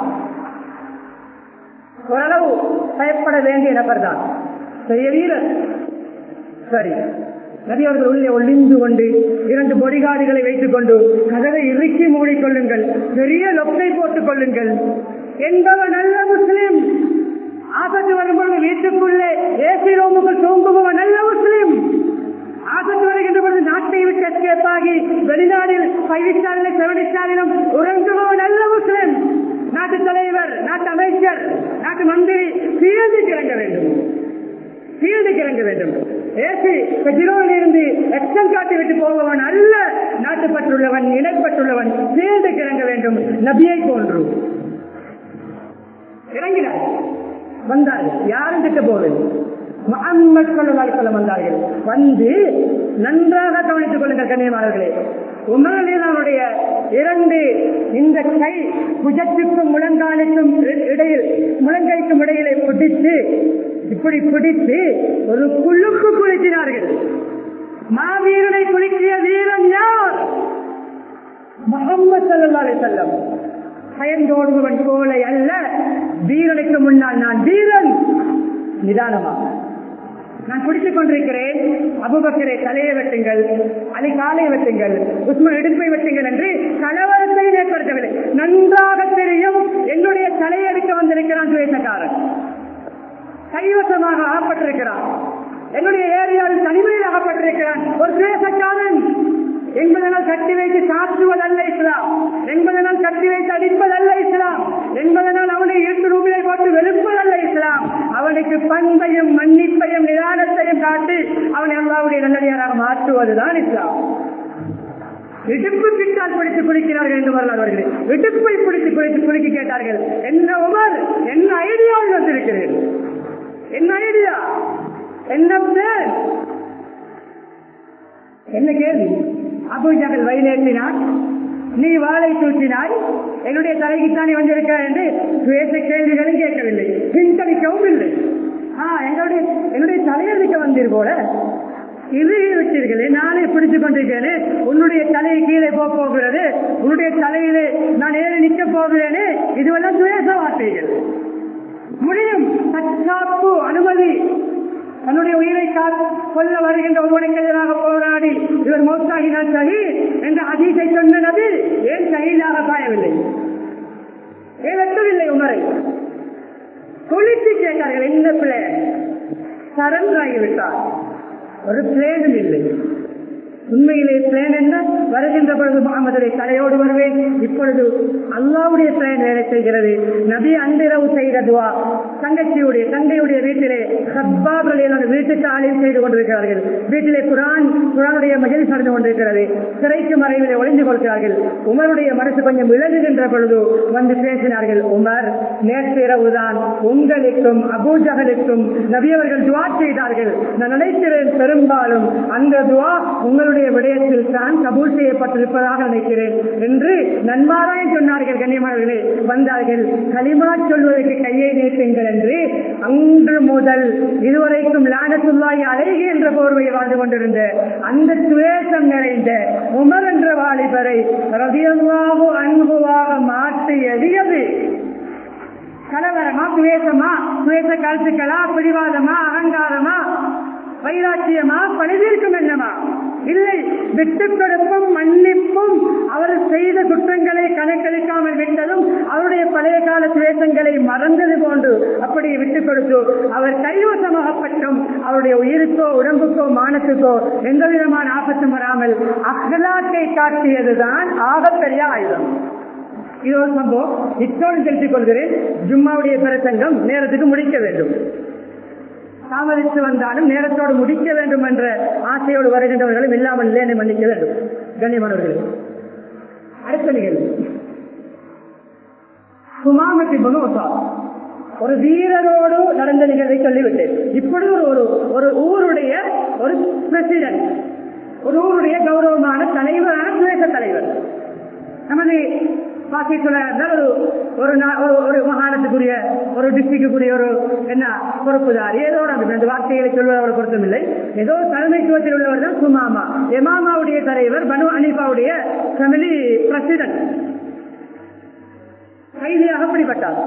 ஓரளவு பயப்பட வேண்டிய நபர் தான், பெரிய வீரர். சரி, நபி அவர்கள் உள்ளே ஒளிந்து கொண்டு 2 பொடிகாடுகளை வைத்துக் கொண்டு கதவை இறுக்கி மூடிக்கொள்ளுங்கள், பெரிய லொக்கை போட்டுக் கொள்ளுங்கள் என்பவர் நல்ல முஸ்லிம். ஆபத்து வரும்பொழுது வீட்டுக்குள்ளே ஏசி ரூமுக்குள் தூங்குபவர் நல்ல முஸ்லிம். ஆபத்து வருகின்ற பொழுது நாட்டை விட்டு எஸ்கேப் ஆகி வெளிநாடில் 5 ஸ்டாரிலும் 7 ஸ்டாரிலும் உறங்குபவர் நல்ல முஸ்லிம். நாட்டு தலைவர், நாட்டு அமைச்சர், நாட்டு மந்திரி ஃபீல்டுக்கு இறங்க வேண்டும். ஃபீல்டுக்கு இறங்க வேண்டும். ஏசி பெட்ரோலில் இருந்து எக்ஸன் காட்டி விட்டு போபவன் அல்ல. நாட்டுப்பட்டுள்ளவன், இணைப்பட்டுள்ளவன் ஃபீல்டுக்கு இறங்க வேண்டும். நபியை போன்று இறங்கினார். வந்தார்கள். யாரும் திட்ட போவதில்லை. முஹம்மது ஸல்லல்லாஹு அலைஹி வஸல்லம் வந்தார்கள். வந்து நன்றாக கவனித்துக் கொள்ளுங்கள் கண்ணியமானவர்களே. உமர் ரலியல்லாஹுடைய இரண்டு இந்த கை புஜத்துக்கும் முழங்காலுக்கும் இடையில் முழங்கைக்கும் இடையிலே பிடித்து இப்படி பிடித்து ஒரு குழுக்கு குளிக்கிறார்கள். மாவீரனை குளிக்கிய வீரன் யார்? முஹம்மது ஸல்லல்லாஹு அலைஹி வஸல்லம். பயந்தோடுவன் போல அல்ல, வீரனுக்கு முன்னால் நான் வீரன். நிதானமாக நான் பிடித்துக் கொண்டிருக்கிறேன். அபூபக்கரை தலையை வெட்டுங்கள், அலி காலை வெட்டுங்கள், உஸ்மான் இடுப்பை வெட்டுங்கள் என்று கலவரத்தை ஏற்படுத்தவில்லை. நன்றாக தெரியும் என்னுடைய தலையை எடுக்க வந்திருக்கிறான் துவேஷக்காரன், கைவசமாக ஆகப்பட்டிருக்கிறான், என்னுடைய ஏரியாவில் தனிமையில் ஆகப்பட்டிருக்கிறான் ஒரு துவேஷக்காரன் என்பதனால் கட்டி வைத்து சாற்றுவதல்ல இஸ்லாம், என்பதனால் கட்டி வைத்து அடிப்பதல்ல இஸ்லாம், என்பதனால் அவனை 8 ரூபாயை போட்டு வெளுப்பதல்ல இஸ்லாம். அவனுக்கு பண்பையும் மன்னிப்பையும் நிதானத்தையும் காட்டி அவனை அல்லாஹ்வுடைய நல்லடியாராக மாற்றுவதுதான் இஸ்லாம். இடுப்பு பின்னால் பிடித்து குளிக்கிறார்கள் என்று வரலாறு வருகிறது. இடுப்பை பிடித்து குளிக்க கேட்டார்கள். என்ன உமர், என்ன ஐடியாவில் வந்திருக்கிறேன், என்ன ஐடியா, என்ன பேர், என்ன கேள்வி? அபூஜஹல் வயலேற்றினான், நீ வாளை தூக்கினாய், என்னுடைய தலைக்குத்தானே வந்திருக்கிறார் என்று பேச கேள்விகளும் கேட்கவில்லை, பின்தளிக்கவும் இல்லை. என்னுடைய தலையெடுக்க வந்தீர் போல இது விட்டீர்களே, நானே பிடித்துக் கொண்டிருக்கிறேனே, உன்னுடைய தலையை கீழே போகிறது, உன்னுடைய தலையிலே நான் ஏறி நிற்க போகிறேனே, இதுவெல்லாம் துவேஷ வார்த்தைகள். முடியும் தற்காப்பு அனுமதி. தன்னுடைய உயிரை கொல்ல வருகின்ற ஒருவனுக்கு எதிராக போராடி இவர் மௌத்தாகினால் ஷஹீத் என்ற ஹதீஸை சொன்ன நபி ஏன் ஷஹீதாக பாயவில்லை, ஏன் வெட்டவில்லை உமரை? குளித்து கேட்டார்கள், என்ன பிளேன்? சரண்டர் ஆகிவிட்டார். ஒரு பிளேனும் இல்லை. உண்மையிலே பிளேன் என்ன? வருகின்ற பொழுது முகமதுரை தலையோடு வருவேன், இப்பொழுது அல்லாஹ்வுடைய பிளேன் வேலை செய்கிறது. நபி அன்றிரவு செய்த துவா, தங்கையுடைய வீட்டிலே வீட்டுக்கு ஆலயம் செய்து கொண்டிருக்கிறார்கள். வீட்டிலே குர்ஆனுடைய மஜ்லிஸ் நடந்து கொண்டிருக்கிறது. சிறைக்கு மறைவிலே ஒளிந்து கொள்கிறார்கள். உமருடைய மனசு கொஞ்சம் விலகுகின்ற பொழுது வந்து பேசினார்கள். உமர், நேற்று இரவுதான் உங்களுக்கும் அபூஜஹலுக்கும் நபி அவர்கள் துவா செய்தார்கள். நான் நினைக்கிறேன் பெரும்பாலும் அந்த துவா உங்களுடைய விடயத்தில் தான் கபூல் செய்யப்பட்டிருப்பதாக நினைக்கிறேன் என்று நன்மாராய சொன்னார்கள். கண்ணியமானவர்களே, வந்தார்கள். கலிமா சொல்வதற்கு கையை நீட்டுங்கள் என்று அன்று முதல் இதுவரைக்கும் லானத்துல்லாஹி அலைஹி என்ற போர்வையை வாழ்ந்து கொண்டிருந்த அந்த துவேஷம் நிறைந்த உமர் என்ற வாலிபரை ரலியல்லாஹு அன்ஹுவாக மாற்றியது எது? கலவரமா, துவேஷமா, துவேஷ கருத்துக்களா, பிடிவாதமா, அகங்காரமா, வைராட்சியமா, பணிதீர்க்கும் என்னமா? இல்லை, விட்டுக் கொடுப்பும் மன்னிப்பும், அவர் செய்த குற்றங்களை கணக்கெடுக்காமல் விட்டதும் அவருடைய பழைய கால துவேஷங்களை மறந்தது போன்று அப்படி விட்டுக் கொடுத்து அவர் கைவசமாகப்பட்டும் அவருடைய உயிருக்கோ உடம்புக்கோ மானத்துக்கோ எந்த விதமான ஆபத்தும் வராமல் அஹ்லாக்கை காட்டியதுதான் ஆகப்பெரிய ஆயுதம். இது ஒரு சம்பவம். இத்தோடு தெரிவித்துக் கொள்கிறேன். ஜும்மாவுடைய பிரசங்கம் நேரத்துக்கு முடிக்க வேண்டும். தாமதித்து வந்தாலும் நேரத்தோடு முடிக்க வேண்டும் என்ற ஆசையோடு வருகின்றவர்களும் இல்லாமல் இல்லை, மன்னிக்க வேண்டும். கண்ணியமானவர்கள், அடுத்த நிகழ்வு சுமாமத்தி பனோசா ஒரு வீரரோடு நடந்த நிகழ்வை சொல்லிவிட்டேன். இப்பொழுது ஒரு ஊருடைய ஒரு பிரசிடென்ட், ஒரு ஊருடைய கௌரவமான தலைவரான சுதேச தலைவர் நமது ஒரு மாகாணத்துக்குரிய ஒரு டிஸ்ட்ரிக்டுக்குரிய ஒரு என்ன பொறுப்புதாரி, ஏதோ அந்த வார்த்தைகளை சொல்வதை பொருத்தமில்லை, ஏதோ தலைமைத்துவத்தில் உள்ளவர் தான் சுமாமா. எமாமாவுடைய தலைவர், பனு ஹனீஃபாவுடைய ஃபேமிலி பிரசிடென்ட் கைதியாக பிடிபட்டார்.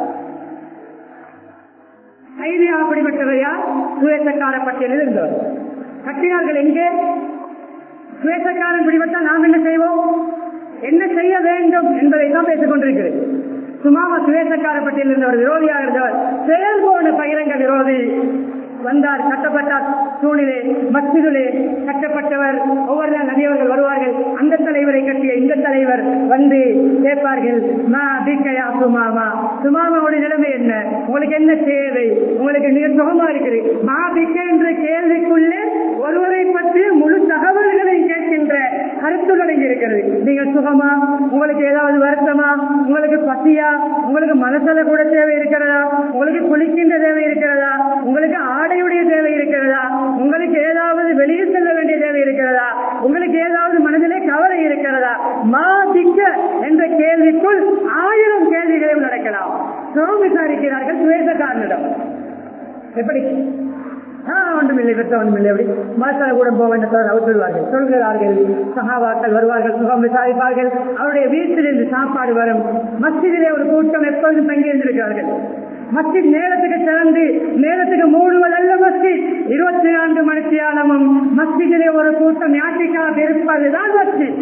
கைதியாக பிடிபட்டவர் யார்? சுவேசக்கார பட்டியலில் இருந்தவர். கட்டினார்கள் எங்கே? சுவேசக்காரன் பிடிபட்டால் நாம் என்ன செய்வோம், என்ன செய்ய வேண்டும் என்பதை தான் பேசிக் கொண்டிருக்கிறேன். சுமாமா சுவேசக்கார பட்டியலில் இருந்தவர், விரோதியாக இருந்தவர், செயல்போன பகிரங்க விரோதி. வந்தார், கட்டப்பட்டார். தூணிலே மஸ்ஜிதிலே கட்டப்பட்டவர். ஒவ்வொரு நாள் நபியவர்கள் வருவார்கள். அந்த தலைவரை கட்டிய இந்த தலைவர் வந்து கேட்பார்கள், மா பிக்கையா சுமாமா, சுமாமாவுடைய நிலைமை என்ன, உங்களுக்கு என்ன தேவை, உங்களுக்கு மிக சுகமா இருக்குது. மா பிக்கை என்ற கேள்விக்குள்ளே ஒருவரை பற்றி முழு தகவல்களை கேட்கின்ற அனைத்தும் அடங்கி இருக்கிறது. நீங்கள் சுகமா, உங்களுக்கு ஏதாவது வருத்தமா, உங்களுக்கு பசியா, உங்களுக்கு மனசல கூட தேவை இருக்கிறதா, உங்களுக்கு குளிக்கின்ற தேவை இருக்கிறதா, உங்களுக்கு ஆடையுடைய தேவை இருக்கிறதா, உங்களுக்கு ஏதாவது வெளியில் செல்ல வேண்டிய தேவை இருக்கிறதா, உங்களுக்கு ஏதாவது மனதிலே கவலை இருக்கிறதா, மாதிக்க என்ற கேள்விக்குள் 1000 கேள்விகளையும் நடக்கலாம். சுகம் விசாரிக்கிறார்கள் சுவேசக்காரனிடம். எப்படி ஒன்றுமில்லை, பெற்ற ஒன்றுமில்லை, அப்படி மனசால கூட போக வேண்டும் சொல்வார்கள். சொல்கிறார்கள், சஹாபாக்கள் வருவார்கள், சுகம் விசாரிப்பார்கள். அவருடைய வீட்டிலிருந்து சாப்பாடு வரும். மஸ்ஜிதிலே ஒரு கூட்டம் எப்பொழுதும் தங்கியிருந்திருக்கிறார்கள். மஸ்ஜித் நேரத்துக்கு திறந்து நேரத்துக்கு மூடுவதல்ல மஸ்ஜித். 24 மணித்தியாலமும் மஸ்ஜிதிலே ஒரு கூட்டம் யாத்திக்காக இருப்பதுதான் மஸ்ஜித்.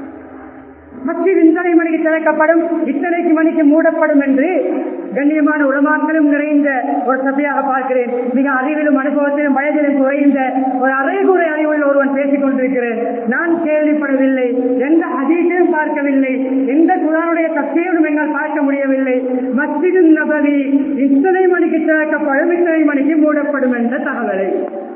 மஸ்ஜித் இத்தனை மணிக்கு திறக்கப்படும், இத்தனைக்கு மணிக்கு மூடப்படும் என்று கண்ணியமான உலமாக்களும் நிறைந்த ஒரு சபையாக பார்க்கிறேன். மிக அறிவிலும் அனுபவத்திலும் வயதிலும் குறைந்த ஒரு அரைகுறை அறிவுள்ள ஒருவன் பேசிக் கொண்டிருக்கிறேன். நான் கேள்விப்படவில்லை, எந்த ஹதீஸையும் பார்க்கவில்லை, எந்த குர்ஆனுடைய தஃசீரும் என்னால் பார்க்க முடியவில்லை. மஸ்ஜிது நபவி இத்தனை மணிக்கு திறக்கப்படும், இத்தனை மணிக்கு மூடப்படும் என்ற தகவலை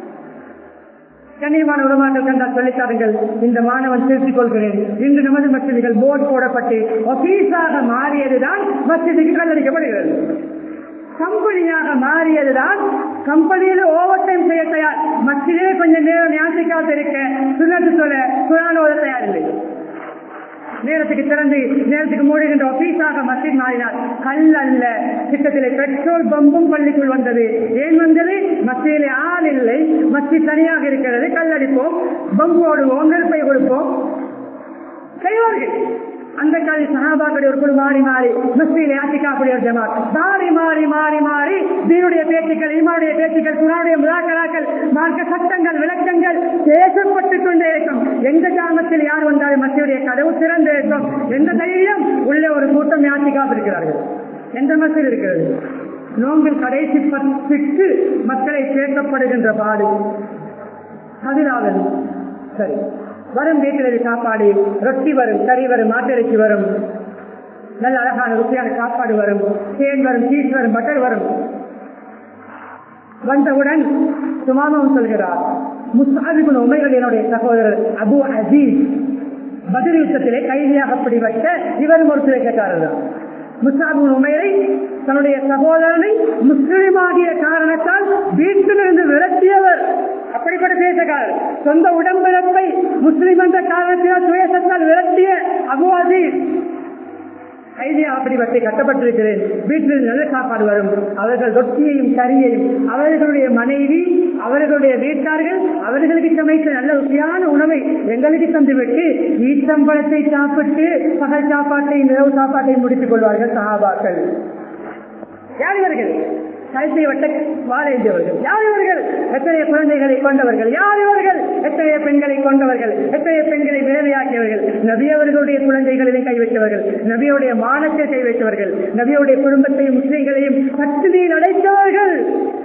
கண்ணியமான உலமாக்கள் கண்டால் சொல்லித்தார்கள். இந்த மாணவன் திருத்திக் கொள்கிறேன். இன்று நமது மஸ்ஜிதுகள் போர்டு போடப்பட்டு ஆபீஸாக மாறியதுதான் மஸ்ஜிதுக்கு கல்லடிக்கப்படுகிறது. கம்பெனியாக மாறியதுதான் கம்பெனியில ஓவர் டைம் செய்ய தயார். மஸ்ஜிதே கொஞ்சம் நேரம் ஞாபகம் இருக்க சுண்ணத்து சொல்ல குர்ஆன் ஓத தயாரில்லை. நேரத்துக்கு திறந்து நேரத்துக்கு மூடுகின்ற ஆபீஸாக மஸ்ஜித் மாறினார். கல் அல்ல, கிட்டத்திலே பெட்ரோல் பம்பும் பள்ளிக்குள் வந்தது. ஏன் வந்தது? மஸ்ஜிதிலே ஆள் இல்லை, மஸ்ஜித் தனியாக இருக்கிறது. கல்லடிப்போம், பம்பு ஓடுவோம், நெருப்பை கொடுப்போம் செய்வார்கள். அந்த காலி சஹாபாக்களுடைய ஒரு குழு மாறி மாறி மஸ்ஜிதிலே ஆத்திகாஃபுடைய ஒரு ஜமாத் மாறி மாறி மாறி மாறி தீனுடைய பேச்சுக்கள், ஈமானுடைய பேச்சுக்கள், குர்ஆனுடைய முதாக்கராக்கள், மார்க்க சட்டங்கள், விளக்கங்கள் பேசப்பட்டுக் கொண்டே இருக்கும். எந்த கிராமத்தில் யார் வந்தாலும் மஸ்ஜிதுடைய கதவு திறந்து இருக்கும். எந்த தைரியம் உள்ள ஒரு கூட்டம் ஆத்திகாஃப் இருக்கிறார்கள். எந்த மஸ்ஜித் இருக்கிறது? நோம்பில் கடைசி 10க்கு மக்களை சேர்க்கப்படுகின்ற பாடு அதிலாவது சரி வரும். வீட்டில் சாப்பாடு, ரொட்டி வரும், கறி வரும், மாட்டிறைச்சி வரும், நல்ல அழகான ருசியான சாப்பாடு வரும், தேன் வரும், சீஸ் வரும், பட்டர் வரும். வந்தவுடன் சுமாமாவும் சொல்கிறார், முஸ்அப் இப்னு உமைர் என்னுடைய சகோதரர் அபு அசீஸ் பத்ர் யுத்தத்திலே கைதியாக பிடிபட்ட இவரும் ஒரு சிலை கேட்டார்கள். முஸ்அப் இப்னு உமைரை தன்னுடைய சகோதரனை முஸ்லிமாகிய காரணத்தால் வீட்டிலிருந்து விரட்டியவர். அப்படிப்பட்ட தேசக்காரர், சொந்த உடம்பிழப்பை முஸ்லிம் என்ற காரணத்தினால் சுயசத்தால் விரட்டிய அபு அசீஸ் கைதியா அப்படிப்பட்டு கட்டப்பட்டிருக்கிறேன். வீட்டில் நல்ல சாப்பாடு வரும். அவர்கள் ரொட்டியையும் கறியையும் அவர்களுடைய மனைவி, அவர்களுடைய வீட்டார்கள் அவர்களுக்கு சமைத்த நல்ல ருசியான உணவை எங்களுக்கு தந்துவிட்டு ஈச்சம்பழத்தை சாப்பிட்டு பகல் சாப்பாட்டையும் இரவு சாப்பாட்டையும் முடித்துக் கொள்வார்கள் சஹாபாக்கள். யார் இவர்கள்? கழுத்தை வட்ட வாழேந்தியவர்கள். யார் இவர்கள்? எத்தனைய குழந்தைகளை கொண்டவர்கள். யார் இவர்கள்? எத்தனைய பெண்களை கொண்டவர்கள், எத்தனைய பெண்களை விளைவையாக்கியவர்கள். நபியவர்களுடைய குழந்தைகளிலும் கை வைத்தவர்கள், நபியுடைய மானத்தை கை வைத்தவர்கள், நபியுடைய குடும்பத்தையும் முஸ்லிம்களையும் பட்டினியில் அடைத்தவர்கள்.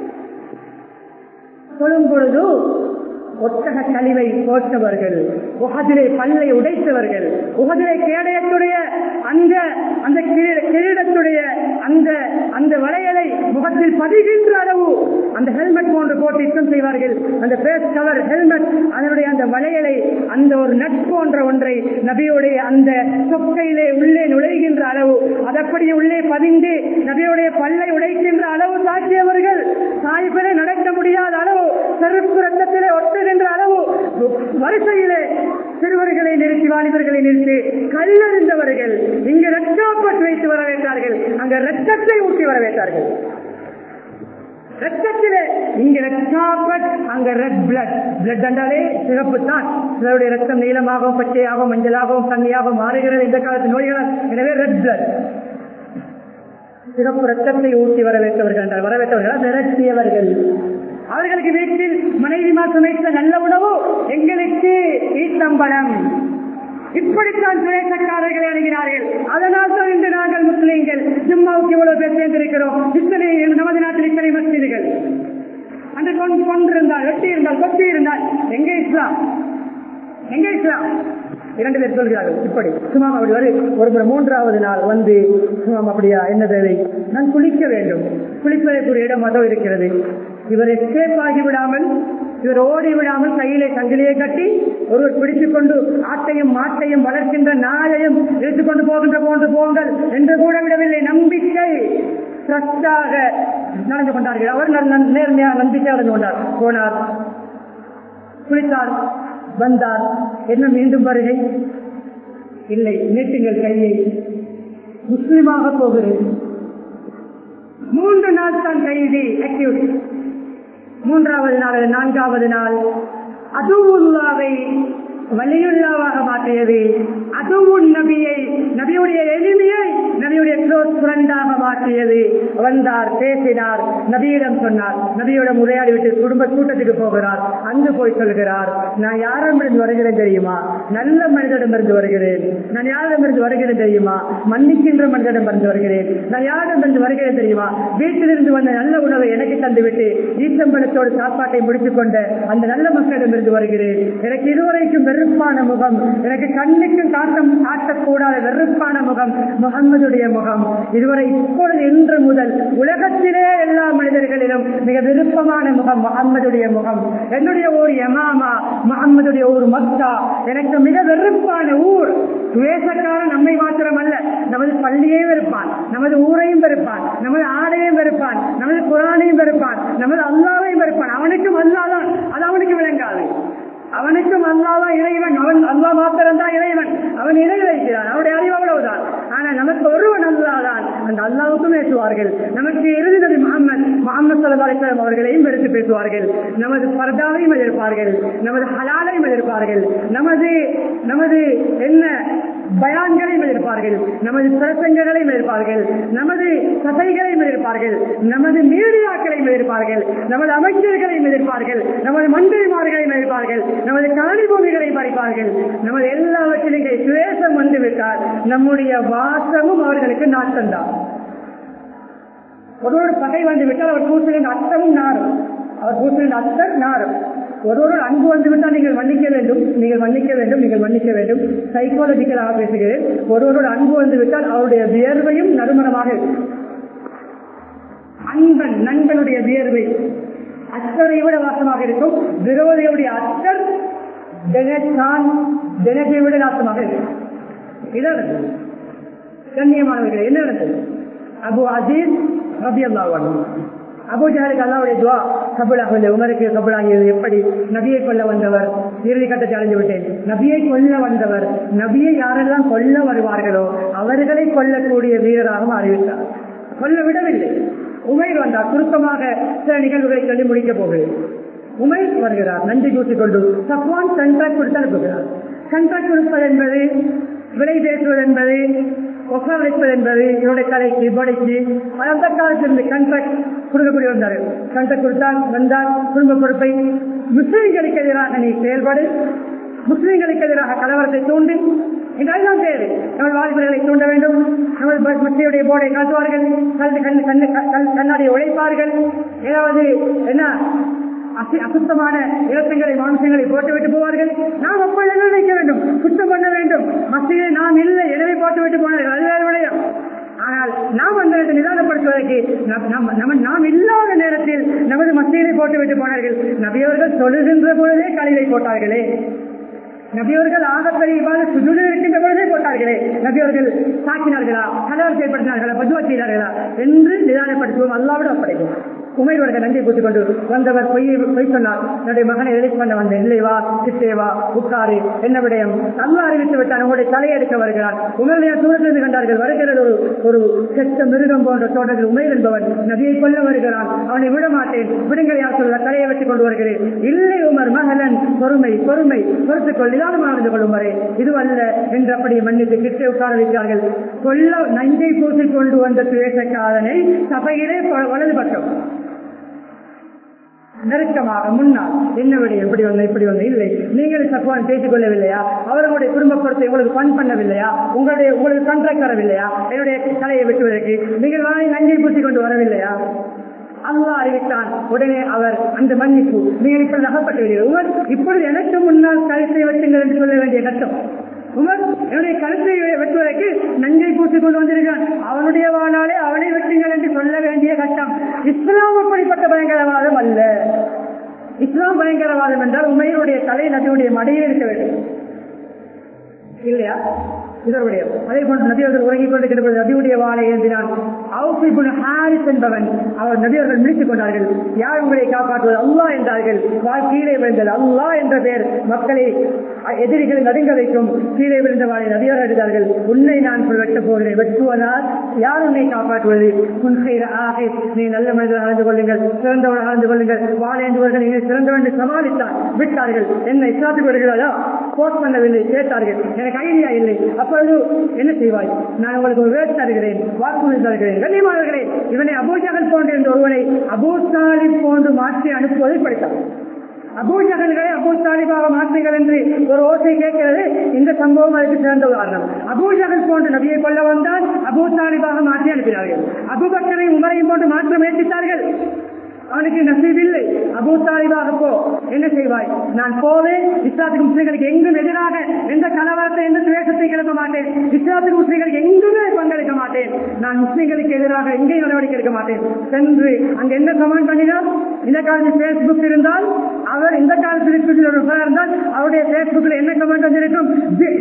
சொல்லும் பொழுது ஒட்டக கழிவை போட்டவர்கள், உஹதிலே பல்லை உடைத்தவர்கள், உஹதிலே கேடயத்துடைய அந்த கிரீடத்துடைய அந்த வளையலை முகத்தில் பதிகின்ற அளவு அந்த ஹெல்மெட் போன்று போட்டு யுத்தம் செய்வார்கள். அந்த பேஸ் கவர் ஹெல்மெட், அதனுடைய அந்த வளையலை, அந்த ஒரு நட் போன்ற ஒன்றை நபியுடைய அந்த சொக்கையிலே உள்ளே நுழைகின்ற அளவு, அதப்படியே உள்ளே பதிந்து நபியுடைய பல்லை உடைக்கின்ற அளவு தாக்கியவர்கள். சாய்பிலே நடக்க முடியாத அளவு, செருப்பு ரத்தத்திலே ஒட்டுகின்ற அளவு வரிசையிலே சிறுவர்களை நிறுத்தி, வாலிபர்களை நிறுத்தி கல்லறிந்தவர்கள். இங்கு ரத்தப்பட்டு வைத்து வரவேற்றார்கள், அங்க ரத்தத்தை ஊட்டி வரவேற்றார்கள். ரத்தத்திலே இங்க ரத்தாப்பட், அங்க ரெட் பிளட். பிளட் என்றாலே சிறப்பு தான். சிலருடைய ரத்தம் நீளமாகவும் பச்சையாகவும் மஞ்சளாகவும் தண்ணியாகவும் மாறுகிறது இந்த காலத்து நோய்களால். எனவே ரெட் பிளட், சிறப்பு ரத்தத்தை ஊட்டி வரவேற்றவர்கள் என்றால் வரவேற்றவர்கள் விரட்டியவர்கள். அவர்களுக்கு வீட்டில் மனைவிமார் சமைத்த நல்ல உணவு, எங்களுக்கு ஈத்தம்பழம். இப்படித்தான் சுயசக்காரர்களை அணுகிறார்கள். அதனால் தான் இன்று நாங்கள் முஸ்லீம்கள் ஜும்மாவுக்கு இவ்வளவு பேர் சேர்ந்திருக்கிறோம். இத்தனை நமது நாட்டில் இத்தனை மஸ்ஜிதுகள். அந்த கொண்டிருந்தால், வெட்டி இருந்தால், கொத்தி இருந்தால் எங்கே இஸ்லாம்? எங்கே இஸ்லாம்? 2 பேர் சொல்கிறார்கள். இப்படி சும்மா அப்படி ஒரு 3வது நாள் வந்து சும்மா அப்படியா, என்ன தேவை? நான் குளிக்க வேண்டும். குளிப்பதற்குரிய இடம் அதோ இருக்கிறது. இவர் எஸ்கேப் ஆகிவிடாமல் இவர் ஓடி விடாமல் கையிலே சங்கிலியை கட்டி ஒருவர் பிடித்துக் கொண்டு ஆட்டையும் மாட்டையும் வளர்க்கின்ற நாயையும் எடுத்துக்கொண்டு போகின்ற போன்று போங்கள் என்று கூட விடவில்லை. நம்பிக்கை ட்ரஸ்டாக நடந்து கொண்டார்கள். அவர் நேர்மையாக நம்பிக்கை நடந்து கொண்டார். போனார், குளித்தார், வந்தார். என்ன மீண்டும் வருகை இல்லை, நீட்டுங்கள் கையை, முஸ்லிமாக போகிறேன். 3 நாள் தான் கைதி அக்யூட். 3வது நாள் 4வது நாள் அதுவுல்லாவை வலியுல்லாவாக மாற்றியது. அதுவும் நபியை, நபியுடைய எளிமையை நபியுடைய க்ளோஸ் ஃப்ரெண்டாக மாற்றியது. வந்தார், பேசினார், நபியிடம் சொன்னார். நபியிடம் உரையாடி விட்டு குடும்ப கூட்டத்துக்கு போகிறார். அங்கு போய் சொல்கிறார், நான் யாரிடமிருந்து வருகிறேன் தெரியுமா? நல்ல மனிதனிடமிருந்து வருகிறேன். நான் யாரிடமிருந்து வருகிறேன் தெரியுமா? மன்னிக்கின்ற மனிதனிடமிருந்து வருகிறேன். நான் யாரிடமிருந்து வருகிறேன் தெரியுமா? வீட்டிலிருந்து வந்த நல்ல உணவை எனக்கு தந்துவிட்டு ஈச்சம்பழத்தோடு சாப்பாட்டை முடித்துக் கொண்ட அந்த நல்ல மக்களிடமிருந்து வருகிறேன். எனக்கு இதுவரைக்கும் வெறுப்பான முகம், எனக்கு கண்ணுக்கும் காட்டக்கூடாத வெறுப்பான முகம் முகம்மதுடைய முகம். இதுவரை இப்பொழுது இன்று முதல் உலகத்திலே எல்லா மனிதர்களிலும் மிக விருப்பமான முகம் முகம்மதுடைய முகம். என்னுடைய ஊர் யமாமா, முகம்மதுடைய ஊர் மக்கா. எனக்கு மிக வெறுப்பான ஊர். துவேஷக்காரன் நம்மை மாத்திரம் அல்ல, நமது பள்ளியையும் வெறுப்பான், நமது ஊரையும் வெறுப்பான், நமது ஆடையும் வெறுப்பான், நமது குரானையும் வெறுப்பான், நமது அல்லாவையும் வெறுப்பான். அவனுக்கும் அல்லாதான், அது அவனுக்கு விளங்காது. அவனுக்கும் அல்லாதான் இறைவன். அவன் அல்லா மாத்திரம் தான் இறைவன். அவன் இணை வைக்கிறான். அவனுடைய அறிவு அவ்வளவுதான். ஆனா நமக்கு ஒருவன் அல்லாதான். அந்த அல்லாவுக்கும் பேசுவார்கள். நமக்கு இறுதி நபி முஹம்மது ஸல்லல்லாஹு அலைஹி வஸல்லம் அவர்களையும் எடுத்து பேசுவார்கள். நமது பர்தாவையும் எதிர்ப்பார்கள், நமது ஹலாலையும் எதிர்ப்பார்கள், நமது என்ன பயான்களையும் எதிர்ப்பார்கள், நமது பிரசங்கங்களையும் எதிர்ப்பார்கள், நமது கதைகளையும் எதிர்ப்பார்கள், நமது மீடியாக்களையும் எதிர்ப்பார்கள், நமது அமைச்சர்களையும் எதிர்ப்பார்கள், நமது மந்திரிமார்களையும் எதிர்ப்பார்கள், நமது காணி பூமிகளை பறிப்பார்கள். நமது எல்லாவற்றிலும் சுவேசம் வந்துவிட்டால் நம்முடைய வாசமும் அவர்களுக்கு நாட்டம்தான். ஒருவரு பகை வந்துவிட்டால் அவர் கூற்றிலிருந்து அர்த்தமும் நாரும், அவர் கூற்றிலிருந்து அர்த்தம் நாரும். ஒருவரு அன்பு வந்துவிட்டால் நீங்கள் மன்னிக்க வேண்டும், நீங்கள் மன்னிக்க வேண்டும், நீங்கள் மன்னிக்க வேண்டும். சைக்காலஜிக்கலாக பேசுகிறேன். ஒருவரோட அன்பு வந்துவிட்டால் அவருடைய வியர்வையும் நறுமணமாக இருக்கும். அன்பன் நண்பனுடைய வியர்வை அச்சரை விட வாசமாக இருக்கும். விரோதியுடைய அச்சர் தினத்தை விட நாசமாக இருக்கும். இதான் கண்ணியமானவர்கள். என்ன நடந்தது? அபு அசீஸ் ரலியல்லாஹு அன்ஹு, அபூ ஜஹலுக்கு அல்லாஹ்வுடைய துஆ கபூலாகவில்லை. உமருக்கு கபூலாகியது. எப்படி? நபியை கொல்ல வந்தவர், இறுதி கட்டத்தை அடைந்து விட்டேன். நபியை கொல்ல வந்தவர், நபியை யாரெல்லாம் கொல்ல வருவார்களோ அவர்களை கொல்லக்கூடிய வீரராக அறிவித்தார். கொல்ல விடவில்லை. உமைர் வந்தார். சுருக்கமாக சில நிகழ்வுகளை சொல்லி முடிக்கப் போகிறேன். உமைர் வருகிறார், நன்றி கூட்டிக்கொண்டு. சஃப்வான் கண்ட்ராக்ட் கொடுத்து அனுப்புகிறார். கண்ட்ராக்ட் கொடுப்பது என்பது, விலை பேசுவது என்பது, ஒப்பா வைப்பது என்பது இவருடைய தலைக்கு படைக்கு அந்த காலத்திலிருந்து கண்ட்ராக்ட் கொடுக்கக்கூடிய வந்தார். கண்ட்ராக்ட் கொடுத்தால் வந்தால் குடும்ப பொறுப்பை முஸ்லிம்களுக்கு எதிராக நீ செயல்படு, முஸ்லிம்களுக்கு எதிராக கலவரத்தை தூண்டு, இதெல்லாம் தேவை. நமது வாலிபர்களை தூண்ட வேண்டும். நமது மத்தியுடைய போர்டை காட்டுவார்கள், கண்ணாடியை உழைப்பார்கள். ஏதாவது என்ன அசுத்தமான இலக்கங்களை மாம்சங்களை போட்டுவிட்டு போவார்கள். நாம் அப்படி என்ன நினைக்க வேண்டும்? சுத்தம் பண்ண வேண்டும். மத்தியை நாம் இல்லை, எனவே போட்டுவிட்டு போனார்கள். அது வேறு விடயம். ஆனால் நாம் அந்த நிதானப்படுத்துவதற்கு நாம் இல்லாத நேரத்தில் நமது மத்தியை போட்டுவிட்டு போனார்கள். நபியவர்கள் தொழுகின்ற பொழுதே கழிவை போட்டார்களே, நபியவர்கள் ஆகப்பெரிய சுஜூதில் இருக்கின்ற பொழுதே போட்டார்களே, நபியவர்கள் தாக்கினார்களா, கலவரம் செயல்படுத்தினார்களா, பதுவா செய்தார்களா என்று நிதானப்படுத்துவோம். அல்லாவிட ஒப்படைக்கும். உமையவர்கள் நன்றி கூட்டிக் கொண்டு வந்தவர் பொய் சொன்னார். என்னுடைய மகனை எதிர்த்து பண்ண வந்தேன். இல்லை வா, சித்தே வா, உட்காரு, என்ன விடயம்? அல்லா அறிவித்து விட்டான், உங்களுடைய தலையெடுக்க வருகிறான். உங்களுடைய தூரத்திலிருந்து கண்டார்கள். வருகிறது ஒரு செத்த மிருகம் போன்ற தோட்டத்தில் உமையர் என்பவன் நபியை கொல்ல வருகிறான். அவனை விட மாட்டேன், விடுங்கள் யார் சொல்ல, தலையை வெட்டிக் கொண்டு வருகிறேன். இல்லை உமர் மகளன், பொறுமை பொறுமை, பொறுத்துக்கொள், நிதானமாக நடந்து கொள்ளும் வரை இதுவல்ல என்று அப்படி மன்னித்து கிட்டே உட்கார வைத்தார்கள். கொல்ல நஞ்சை பூசிக் கொண்டு வந்த துவேஷக்காரனை சபையிலே வலது பக்கம் நெருக்கமாக முன்னால் என்ன விட எப்படி வந்த இப்படி வந்த இல்லை, நீங்கள் சஃப்வான் பேசிக் கொள்ளவில்லையா? அவர்களுடைய குடும்ப பொறுத்தை உங்களுக்கு பண் பண்ணவில்லையா? உங்களுக்கு கான்ட்ராக்ட் வரவில்லையா? என்னுடைய தலையை வெட்டுவதற்கு நீங்கள் நஞ்சை பூசிக் கொண்டு வரவில்லையா? அல்லாஹ் அறிவித்தான். உடனே அவர் அந்த மன்னிப்பு, நீங்கள் இப்படி நகப்பட்டுள்ளீர்கள். இப்பொழுது எனக்கு முன்னால் கழுத்தை வெட்டுங்கள் என்று சொல்ல வேண்டிய கட்டம். உமர் என்னுடைய கழுத்தை வெட்டுவதற்கு நஞ்சை பூசிக் கொண்டு வந்திருக்கான். அவனுடைய வாழாலே அவனை வெட்டுங்கள் என்று சொல்ல வேண்டிய கட்டம். இஸ்லாம் அப்படிப்பட்ட பயங்கரவாதம் அல்ல. இஸ்லாம் பயங்கரவாதம் என்றால் உமையுடைய தலை நபியுடைய மடியில் இருக்க வேண்டும் இல்லையா? இதனுடைய அதே போன்று நபியர்கள் உறங்கிக் கொண்டிருக்கிற நபியுடைய வாழை ஏந்தினான் என்பவன் அவர் நபியர்கள் முடித்துக் கொண்டார்கள். யார் உங்களை காப்பாற்றுவது? அல்லாஹ் என்றார்கள். கீழே விழுந்தது அல்லாஹ் என்ற பெயர் மக்களை எதிரிகளை நடுங்க வைக்கும். கீழே விழுந்த வாழை நபியர்கள் எழுதார்கள். உன்னை நான் வெட்டப் போகிறேன், வெட்டுவதால் யார் உன்னை காப்பாற்றுவது? நீ நல்ல மனிதர் ஆழ்ந்து கொள்ளுங்கள், சிறந்தவர் ஆழ்ந்து கொள்ளுங்கள், வாழை என்றவர்கள் நீங்கள் சிறந்தவர் என்று சமாளித்தார். விட்டார்கள். என்னை இஸ்லாத்துக்கு வருகிறாரா? போஸ்ட் பண்ணவில்லை, கேட்டார்கள். எனக்கு ஐடியா இல்லை. அப்பொழுது என்ன செய்வாய்? நான் உங்களுக்கு ஒரு வேட் தருகிறேன், வாக்குறுதி தருகிறேன். கண்ணியமானவர்களே, இவனை அபூஜகல் போன்ற ஒருவனை அபூ தாலிப் போன்று மாற்றி அனுப்புவதை படித்தார். அபூஜகல்களை அபூ தாலிபாக மாற்றுங்கள் என்று ஒரு ஓசை கேட்கிறது. இந்த சம்பவம் அதற்கு சிறந்த உதாரணம். அபூஜகல் போன்று நபியை கொள்ள வந்தால் அபூ தாலிபாக மாற்றி அனுப்பினார்கள். அபூபக்கரை உமரையும் போன்று மாற்ற முயற்சித்தார்கள். அவனுக்கு நசீபில்லை. அபூ தாலிபாக போ. என்ன செய்வாய்? நான் போவேன், இஸ்லாத்துக்கு முஸ்லிம்களுக்கு எங்கும் எதிராக எந்த கலவரத்தை எந்த துவேஷத்தை கிளப்ப மாட்டேன், இஸ்லாத்துக்கு முஸ்லிம்களுக்கு எங்குமே பங்கெடுக்க மாட்டேன், நான் முஸ்லிம்களுக்கு எதிராக எங்கேயும் நடவடிக்கை எடுக்க மாட்டேன் சென்று அங்க என்ன கமெண்ட் பண்ணினார்? இந்த காலத்தில் பேஸ்புக் இருந்தால் அவர் இந்த காலத்தில் இருந்தால் அவருடைய பேஸ்புக்கில் என்ன கமெண்ட் வந்திருக்கும்?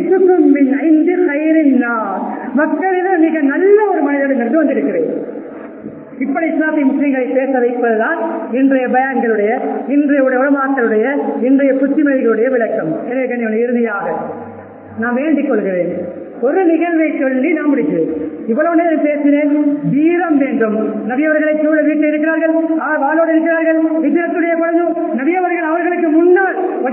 மக்களிடம் மிக நல்ல ஒரு மனிதர்கள் வந்திருக்கிறேன். இப்படி இஸ்லாமிய முஸ்லிம்களை பேச வைப்பதுதான் இன்றைய பயான்களுடைய, இன்றைய உலமாக்களுடைய, இன்றைய புத்திமதிகளுடைய விளக்கம். எனவே இறுதியாக நான் வேண்டிக் கொள்கிறேன், ஒரு நிகழ்வை சொல்லி நான் முடிக்கிறேன். இவ்வளவு நேரம் பேசினேன். வீரம் வேண்டும். நபியவர்களை சூழ வீட்டில் இருக்கிறார்கள், வாளோடு இருக்கிறார்கள். விஜயத்துடைய பொழுது நபியவர்கள் அவர்களுக்கு முன்னால்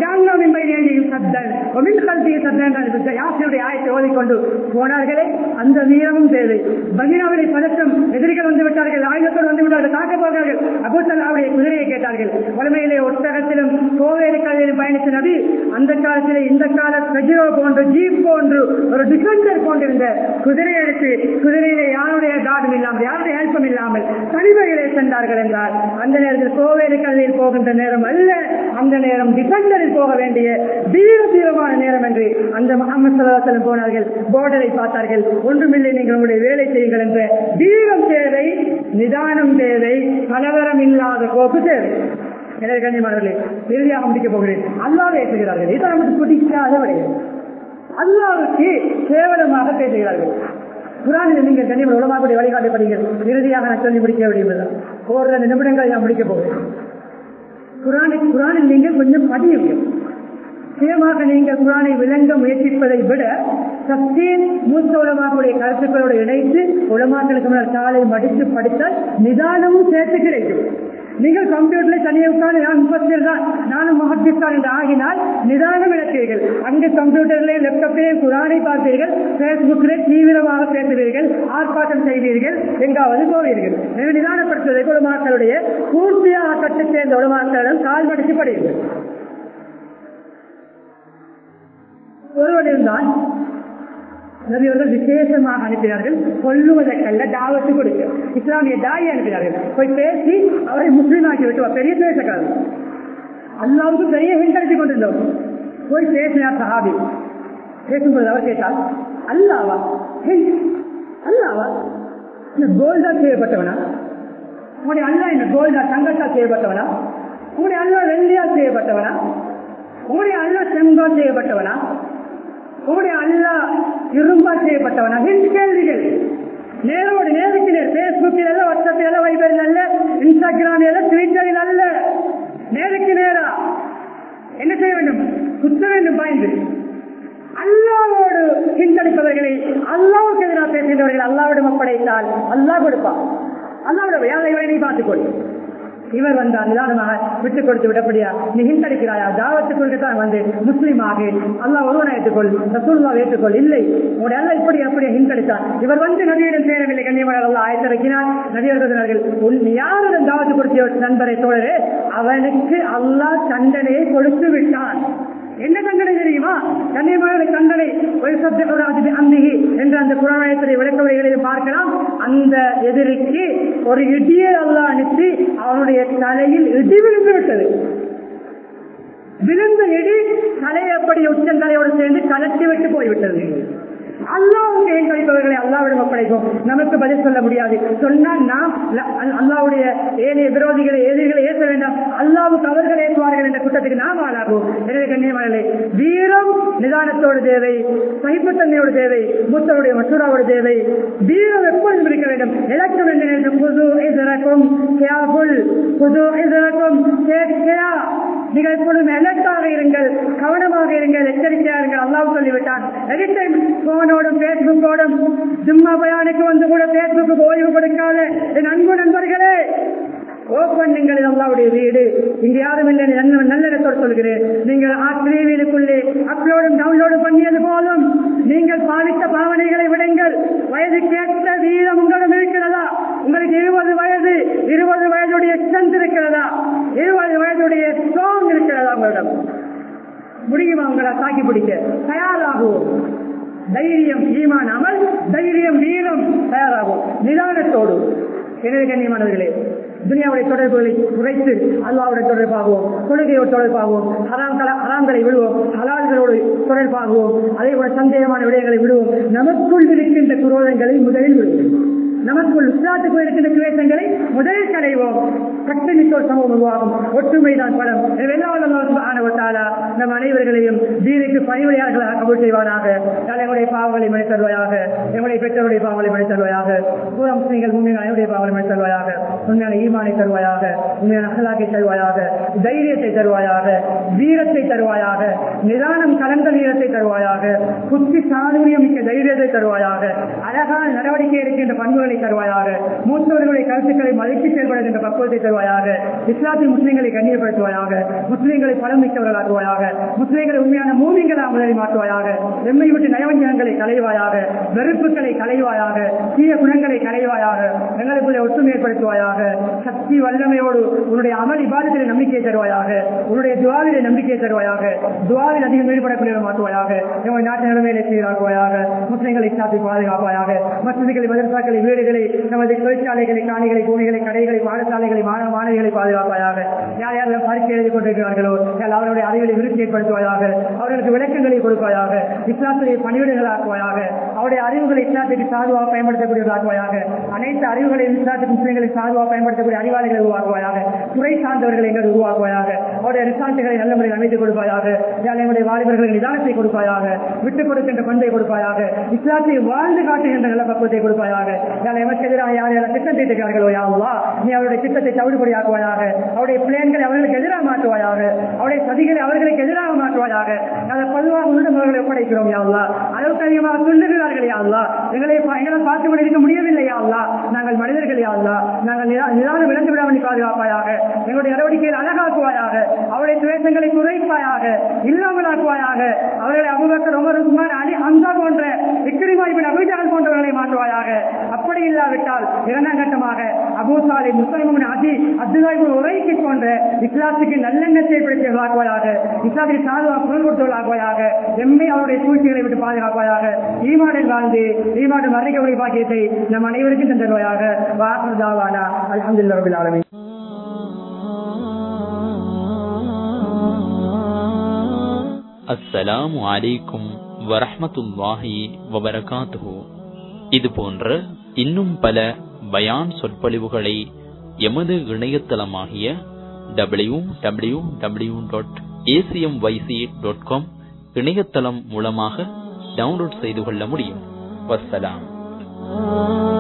ஆயத்தை ஓதிக்கொண்டு போனார்களே, அந்த வீரமும் தேவை. மதீனாவிலே பதற்றம், எதிரிகள் வந்து விட்டார்கள், ஆயுதத்தோடு வந்து விட்டார்கள், தாக்க போகிறார்கள். அபூசல்லாவுடைய குதிரையை கேட்டார்கள். வலிமையிலே ஒட்டகத்திலும் கோவேறு கதையிலும் பயணித்த நபி அந்த காலத்திலே இந்த கால கஜிரோ போன்று ஜீப் போன்று ஒரு டிஃபெண்டர் போன்றிருந்த குதிரை எடுத்து குதிரையிலே யாருடைய காடும் இல்லாமல் யாருடைய ஹெல்ப்பும் இல்லாமல் தனிமையிலே சென்றார்கள் என்றால் அந்த நேரத்தில் கோவேறு கதையில் போகின்ற நேரம் அல்ல, அந்த நேரம் டிஃபெண்டரில் போக வேண்டிய தீரமான நேரம் என்று அந்த முஹம்மது ஸல்லல்லாஹு அலைஹி வஸல்லம் போனார்கள். போர்டரை பார்த்தார்கள். ஒன்றுமில்லை, நீங்கள் உங்களுடைய வேலை செய்யுங்கள் என்ற தீரம் தேவை, நிதானம் தேவை, கலவரம் இல்லாத கோப்பு தேவை. எனவே கண்ணியமானவர்களே, இறுதியாக முடிக்கப் போகிறேன். அல்லாஹ் பேசுகிறார்கள். இதை நமக்கு பிடிக்காத விடையாது. அல்லாஹ்வுக்கு கேவலமாக பேசுகிறார்கள். குர்ஆனில் நீங்கள் கண்ணியமான உலமாக்களுடைய வழிகாட்டை படிங்கள். இறுதியாக நான் சொல்லி முடிக்க வேண்டியதுதான். ஒரு நிமிடங்களை நான் முடிக்க போகிறேன். குர்ஆனில் நீங்கள் கொஞ்சம் படியுங்கள். சுயமாக நீங்கள் குர்ஆனை விளங்க முயற்சிப்பதை விட தஃசீர் மூத்த உலமாக்களுடைய கருத்துக்களோடு இணைத்து உலமாக்களுக்கு முன்னால் காலை மடித்து படித்தால் நிதானமும் சேர்த்து கிடைக்கும். நீங்கள் கம்ப்யூட்டர்ல தனியாக உட்கார்ந்து நான் முப்பத்தியர் தான், நானும் முஹத்திஸ் என்று ஆகினால் நிதானம் இழப்பீர்கள். அங்கு கம்ப்யூட்டர்ல லேப்டாப்பிலே குர்ஆனை பார்ப்பீர்கள், பேஸ்புக்கிலே தீவிரமாக பேசுவீர்கள், ஆர்ப்பாட்டம் செய்வீர்கள், எங்காவது போவீர்கள். எனவே நிதானப்படுத்துவதற்கு உலமாக்களுடைய பூர்த்தியாக கட்டு சேர்ந்த உலமாக்களிடம் கால் மடித்து படியுங்கள். ஒருவன் இருந்தால் நபியவர்கள் விசேஷமாக அனுப்பினார்கள். கொல்லுவதற்கல்ல, தாவத்து கொடுக்க இஸ்லாமிய தாயை அனுப்பினார்கள். போய் பேசி அவரை முஸ்லீம் ஆக்கி விட்டு பெரிய பேசக்காரர். அல்லாவுக்கு பெரிய ஹிண்டடித்துக் கொண்டிருந்தோம். போய் பேசினார் சஹாபி. பேசும்போது அவர் கேட்டால், அல்லாவா அல்லாவா இந்த கோல்டா செய்யப்பட்டவனா? உங்களுடைய அல்லா என்ன கோல்டா தங்கத்தா செய்யப்பட்டவனா? உங்களுடைய அல்லா வெள்ளியா செய்யப்பட்டவனா? உங்களுடைய அல்லா செம்பால் செய்யப்பட்டவனா? உங்களுடைய அல்லா இரும்பா செய்யப்பட்டவனா? கேள்விகள் நேரோடு நேருக்கு நேர். பேஸ்புக்கில் அல்ல, வாட்ஸ்அப்பில் அல்ல, வைபரில் அல்ல, இன்ஸ்டாகிராமில் அல்ல, ட்விட்டரில் அல்ல, நேருக்கு நேரா என்ன செய்ய வேண்டும்? குத்த வேண்டும். பாய்ந்து அல்லாவோடு சிந்தளிப்பவர்களை, அல்லாவுக்கு எதிராக பேசுகின்றவர்கள் அல்லாவிடம் ஒப்படைத்தால் அல்லாஹ் கொடுப்பான். அல்லாவிடம் யாரை நீ பார்த்துக்கொள். இவர் வந்தால் நிதானமாக விட்டுக் கொடுத்து விடப்படியா? நீ ஹிந்தடிக்கிறாயா? தாவத்துக் கொள்கைத்தான் வந்து முஸ்லீமாக அல்லாஹ் ஒருவனை ஏற்றுக்கொள், ரசூலுல்லாஹ் ஏற்றுக்கொள். இல்லை, உங்களுடைய அல்ல இப்படி அப்படியே ஹிந்தடித்தான். இவர் வந்து நபியிடம் சேரவில்லை. கண்ணியமான அல்லாஹ் ஆயத்திறக்கினார். நபியர்கள் சொன்னார்கள், யாருடன் தாவத்து கொடுத்திய நண்பரை தோழரே, அவனுக்கு அல்லாஹ் தண்டனையை கொடுத்து விட்டான். என்ன தண்டனை தெரியுமா? கண்ணியமான தண்டனை என்ற அந்த குர்ஆனிலே விளக்கவுரைகளை பார்க்கலாம். அந்த எதிரிக்கு ஒரு இடியை அல்லாஹ் அனுப்பி அவனுடைய தலையில் இடி விழுந்து விட்டது. விழுந்த இடி தலையை அப்படி உச்சந்தலையோடு சேர்ந்து கலட்டி விட்டு போய்விட்டது. அல்லாஹ்வுக்கு ஏற்பவர்களை அல்லாஹ்விடம் ஒப்படைக்கும். நமக்கு பதில் சொல்ல முடியாது. சொன்னால் நாம் அல்லாஹ்வுடைய ஏனைய விரோதிகளை எதிரிகளை ஏற்ற வேண்டாம். அல்லாஹ் அல்லாஹ்வுக்கு அவர்கள் ஏற்றுவார்கள் என்ற குற்றத்துக்கு நாம் ஆளாகும். எனவே கண்ணியமானவர்களே, வீரம் நிதானத்தோடு தேவை, சகிப்புத்தன்மையோடு தேவை, மூத்தருடைய மசூராவோடு தேவை. வீரம் எப்பொழுதும் இருக்க வேண்டும். இலக்கம் என்ற நேரத்தில் புது இதற்கும் நீங்கள் எப்பொழுதும் எலக்டாக இருங்கள், கவனமாக இருங்கள், எச்சரிக்கையாக இருங்கள். அல்லாஹ் சொல்லிவிட்டான். எடிட்டைம் போனோடும் பேஸ்புக்கோடும் சும்மா பயானுக்கு வந்து கூட பேஸ்புக்கு ஓய்வு கொடுக்காத என் அன்பு நண்பர்களே, ஓப்பன் நீங்கள் அல்லாஹ்வுடைய வீடு. இங்கு யாரும் இல்லை, நல்லிடத்தோடு சொல்கிறேன். நீங்கள் வீடுக்குள்ளே அப்லோடும் டவுன்லோடும் பண்ணியது போலும். நீங்கள் பாவித்த பாவனைகளை விடுங்கள். வயதுக்கேற்ற வீதம் உங்களிடம் இருக்கிறதா? உங்களுக்கு 20 வயதுடைய ஸ்ட்ரென்த் இருக்கிறதா? 20 வயதுடைய ஸ்ட்ராங் இருக்கிறதா? உங்களிடம் முடியுமா? உங்களை தாக்கி பிடிக்க தயாராகுவோம். தைரியம் ஈமான் அமல், தைரியம் வீரம் தயாராகும் நிதானத்தோடு. எனவே கண்ணியமானவர்களே, துனியாவுடைய தொடர்புகளை குறைத்து அல்லாஹ்வுடைய தொடர்பாகவும், தொழுகையோடு தொடர்பாகவும், ஹராம்களை விடுவோம், ஹலால்களோடு தொடர்பாகவும், அதே போல சந்தேகமான விடயங்களை விடுவோம். நமக்குள் இருக்கின்ற குரோதங்களை முதலில் விடுவோம். நமக்குள் இஸ்லாத்துக்குள் இருக்கின்ற கிளேசங்களை முதலில் களைவோம். கட்டமிக்கோர் சமூகம் உருவாகும். ஒற்றுமைதான் பலம். நம் அனைவர்களையும் தீனுக்கு பணிவிடையாளர்களாக கபூல் செய்வானாக. எங்களுடைய பாவங்களை மன்னித்து தருவாயாக. எங்களுடைய பெற்றோருடைய பாவங்களை மன்னித்து தருவாயாக. பூரா முஸ்லிம்கள் உண்மையான அனைவருடைய பாவங்களை மன்னித்து தருவாயாக. உண்மையான ஈமானை தருவாயாக. உண்மையான அகலாக்கை தருவாயாக. தைரியத்தை தருவாயாக. வீரத்தை தருவாயாக. நிதானம் கலந்த வீரத்தை தருவாயாக. புத்தி சாதுரியம் மிக்க தைரியத்தை தருவாயாக. அழகான நடவடிக்கை இருக்கின்ற பண்புகளை தருவாயாக. மூத்தவர்களுடைய கருத்துக்களை மதித்து செயல்படுகின்ற பக்குவத்தை தருவாயாக. இஸ்லாத்தின் முஸ்லிம்களை கண்ணியப்படுத்துவாயாக. முஸ்லிம்களை பலம் மிக்கவர்களாக்குவாயாக. முஸ்லிம்களை உண்மையான மூமின்களாக முதலில் மாற்றுவாயாக. எம்மை விட்டு நயவஞ்சகங்களை களைவாயாக. வெறுப்புகளை களைவாயாக. தீய குணங்களை களைவாயாக. எங்களுக்குள்ளே ஒற்றுமை ஏற்படுத்துவாயாக. சக்தி வல்லமையோடு உன்னுடைய அமல் இபாதத்திலே நம்பிக்கை தருவாயாக. உன்னுடைய துவாவிலே நம்பிக்கை தருவாயாக. துவாவில் அதிகம் ஈடுபடக்கூடிய மாற்றுவாயாக. எங்களுடைய நாட்டு நிலைமையிலே சீராக்குவாயாக. முஸ்லிம்களை சாத்தி பாதுகாப்பாயாக. மசூதிகளை, மதரசாக்களை, வீடுகளை, நமது தொழிற்சாலைகளை, காணிகளை, பூமிகளை, கடைகளை, பாடசாலைகளை, மாணவிகளை பாதுகாப்பாயாக. யார் யாரும் பரீட்சை எழுதி கொண்டிருக்கிறார்களோ அவருடைய அறிவிலை விருத்தி ஏற்படுத்துவாயாக. அவர்களுக்கு விளக்கங்களை கொடுப்பாயாக. இஸ்லாத்துடைய பணிவிடைகளாக்குவாயாக. அவருடைய அறிவுகளை இஸ்லாத்துக்கு சாதுவாக பயன்படுத்தக்கூடியவர்களாக்குவாயாக. அனைத்து அறிவுகளையும் இஸ்லாத்துக்கு முஸ்லிம்களுக்கு சாதுவாக பயன்படுத்தக்கூடிய அறிவாளிகளை உருவாக்குவாயாக. துறை சார்ந்தவர்களை எங்கள் உருவாக்குவாயாக. அவருடைய ரிசார்ட்டுகளை நல்ல முறையில் அமைத்துக் கொடுப்பாயாக. எங்களுடைய வாலிபர்களுக்கு நிதானத்தை கொடுப்பாயாக. விட்டுக் கொடுக்கின்ற பண்பை கொடுப்பாயாக. இஸ்லாத்தை வாழ்ந்து காட்டுகின்ற நல்ல பக்குவத்தை கொடுப்பாயாக. எமக்கு எதிராக யார் யாரும் திட்டம் தீட்டுகிறார்களோ யா அல்லாஹ், நீ அவருடைய திட்டத்தை தவிடுபடியாக்குவாயாக. அவருடைய பிள்ளைகளை அவர்களுக்கு எதிராக மாற்றுவாயாக. அவருடைய சதிகளை அவர்களுக்கு எதிராக மாற்றுவாயாக. நாங்கள் பொதுவாக உன்னிடம் அவர்களை ஒப்படைக்கிறோம் யா அல்லாஹ். அளவுக்கு அதிகமாக சொல்லுகிறார்கள் யா அல்லாஹ். எங்களை பார்த்து கொண்டிருக்க முடியவில்லை யா அல்லாஹ். நாங்கள் மனிதர்கள் யா அல்லாஹ். நாங்கள் நிதானம் இழந்து விடாமல் பாதுகாப்பாயாக. எங்களுடைய நடவடிக்கையில் அழகாக்குவாயாக. அவருடைய துவேஷங்களை குறைப்பாயாக, இல்லாமலாக்குவாயாக. அவர்களை Abu Bakr, Umar, Usman, Ali, Hamza போன்ற இக்ரிமா இப்னு அபூ ஜஹல் போன்றவர்களை மாற்றுவாயாக. அப்படி இல்லாவிட்டால் இரண்டாம் கட்டமாக அபூ தாலிப், முஸ்லிம் இப்னு அதி, அப்துல்லா இப்னு உரைக்கு போன்ற இஸ்லாத்துக்கு நல்லெண்ணத்தை ஏற்படுத்தியவர்களாக்குவாயாக. இஸ்லாத்துக்கு சாதுவாக குரல் கொடுத்தவர்களாக்குவாயாக. எம்மை அவருடைய சூழ்ச்சிகளை விட்டு பாதுகாப்பாயாக. ஈமானில் வாழ்ந்து ஈமான் மறைக்கக்கூடிய பாக்கியத்தை நம் அனைவருக்கும் தந்தருவாயாக. வாஹிரு தாவானா அல்ஹம்துலில்லாஹி ரப்பில் ஆலமீன். அஸ்ஸலாமு அலைக்கும் வரஹ்மத்துல்லாஹி வபரகாத்துஹு. இது போன்ற இன்னும் பல பயான் சொற்பொழிவுகளை எமது இணையதளமாகிய www.acmyc.com இணையதளம் மூலமாக டவுன்லோட் செய்து கொள்ள முடியும். வஸ்ஸலாம்.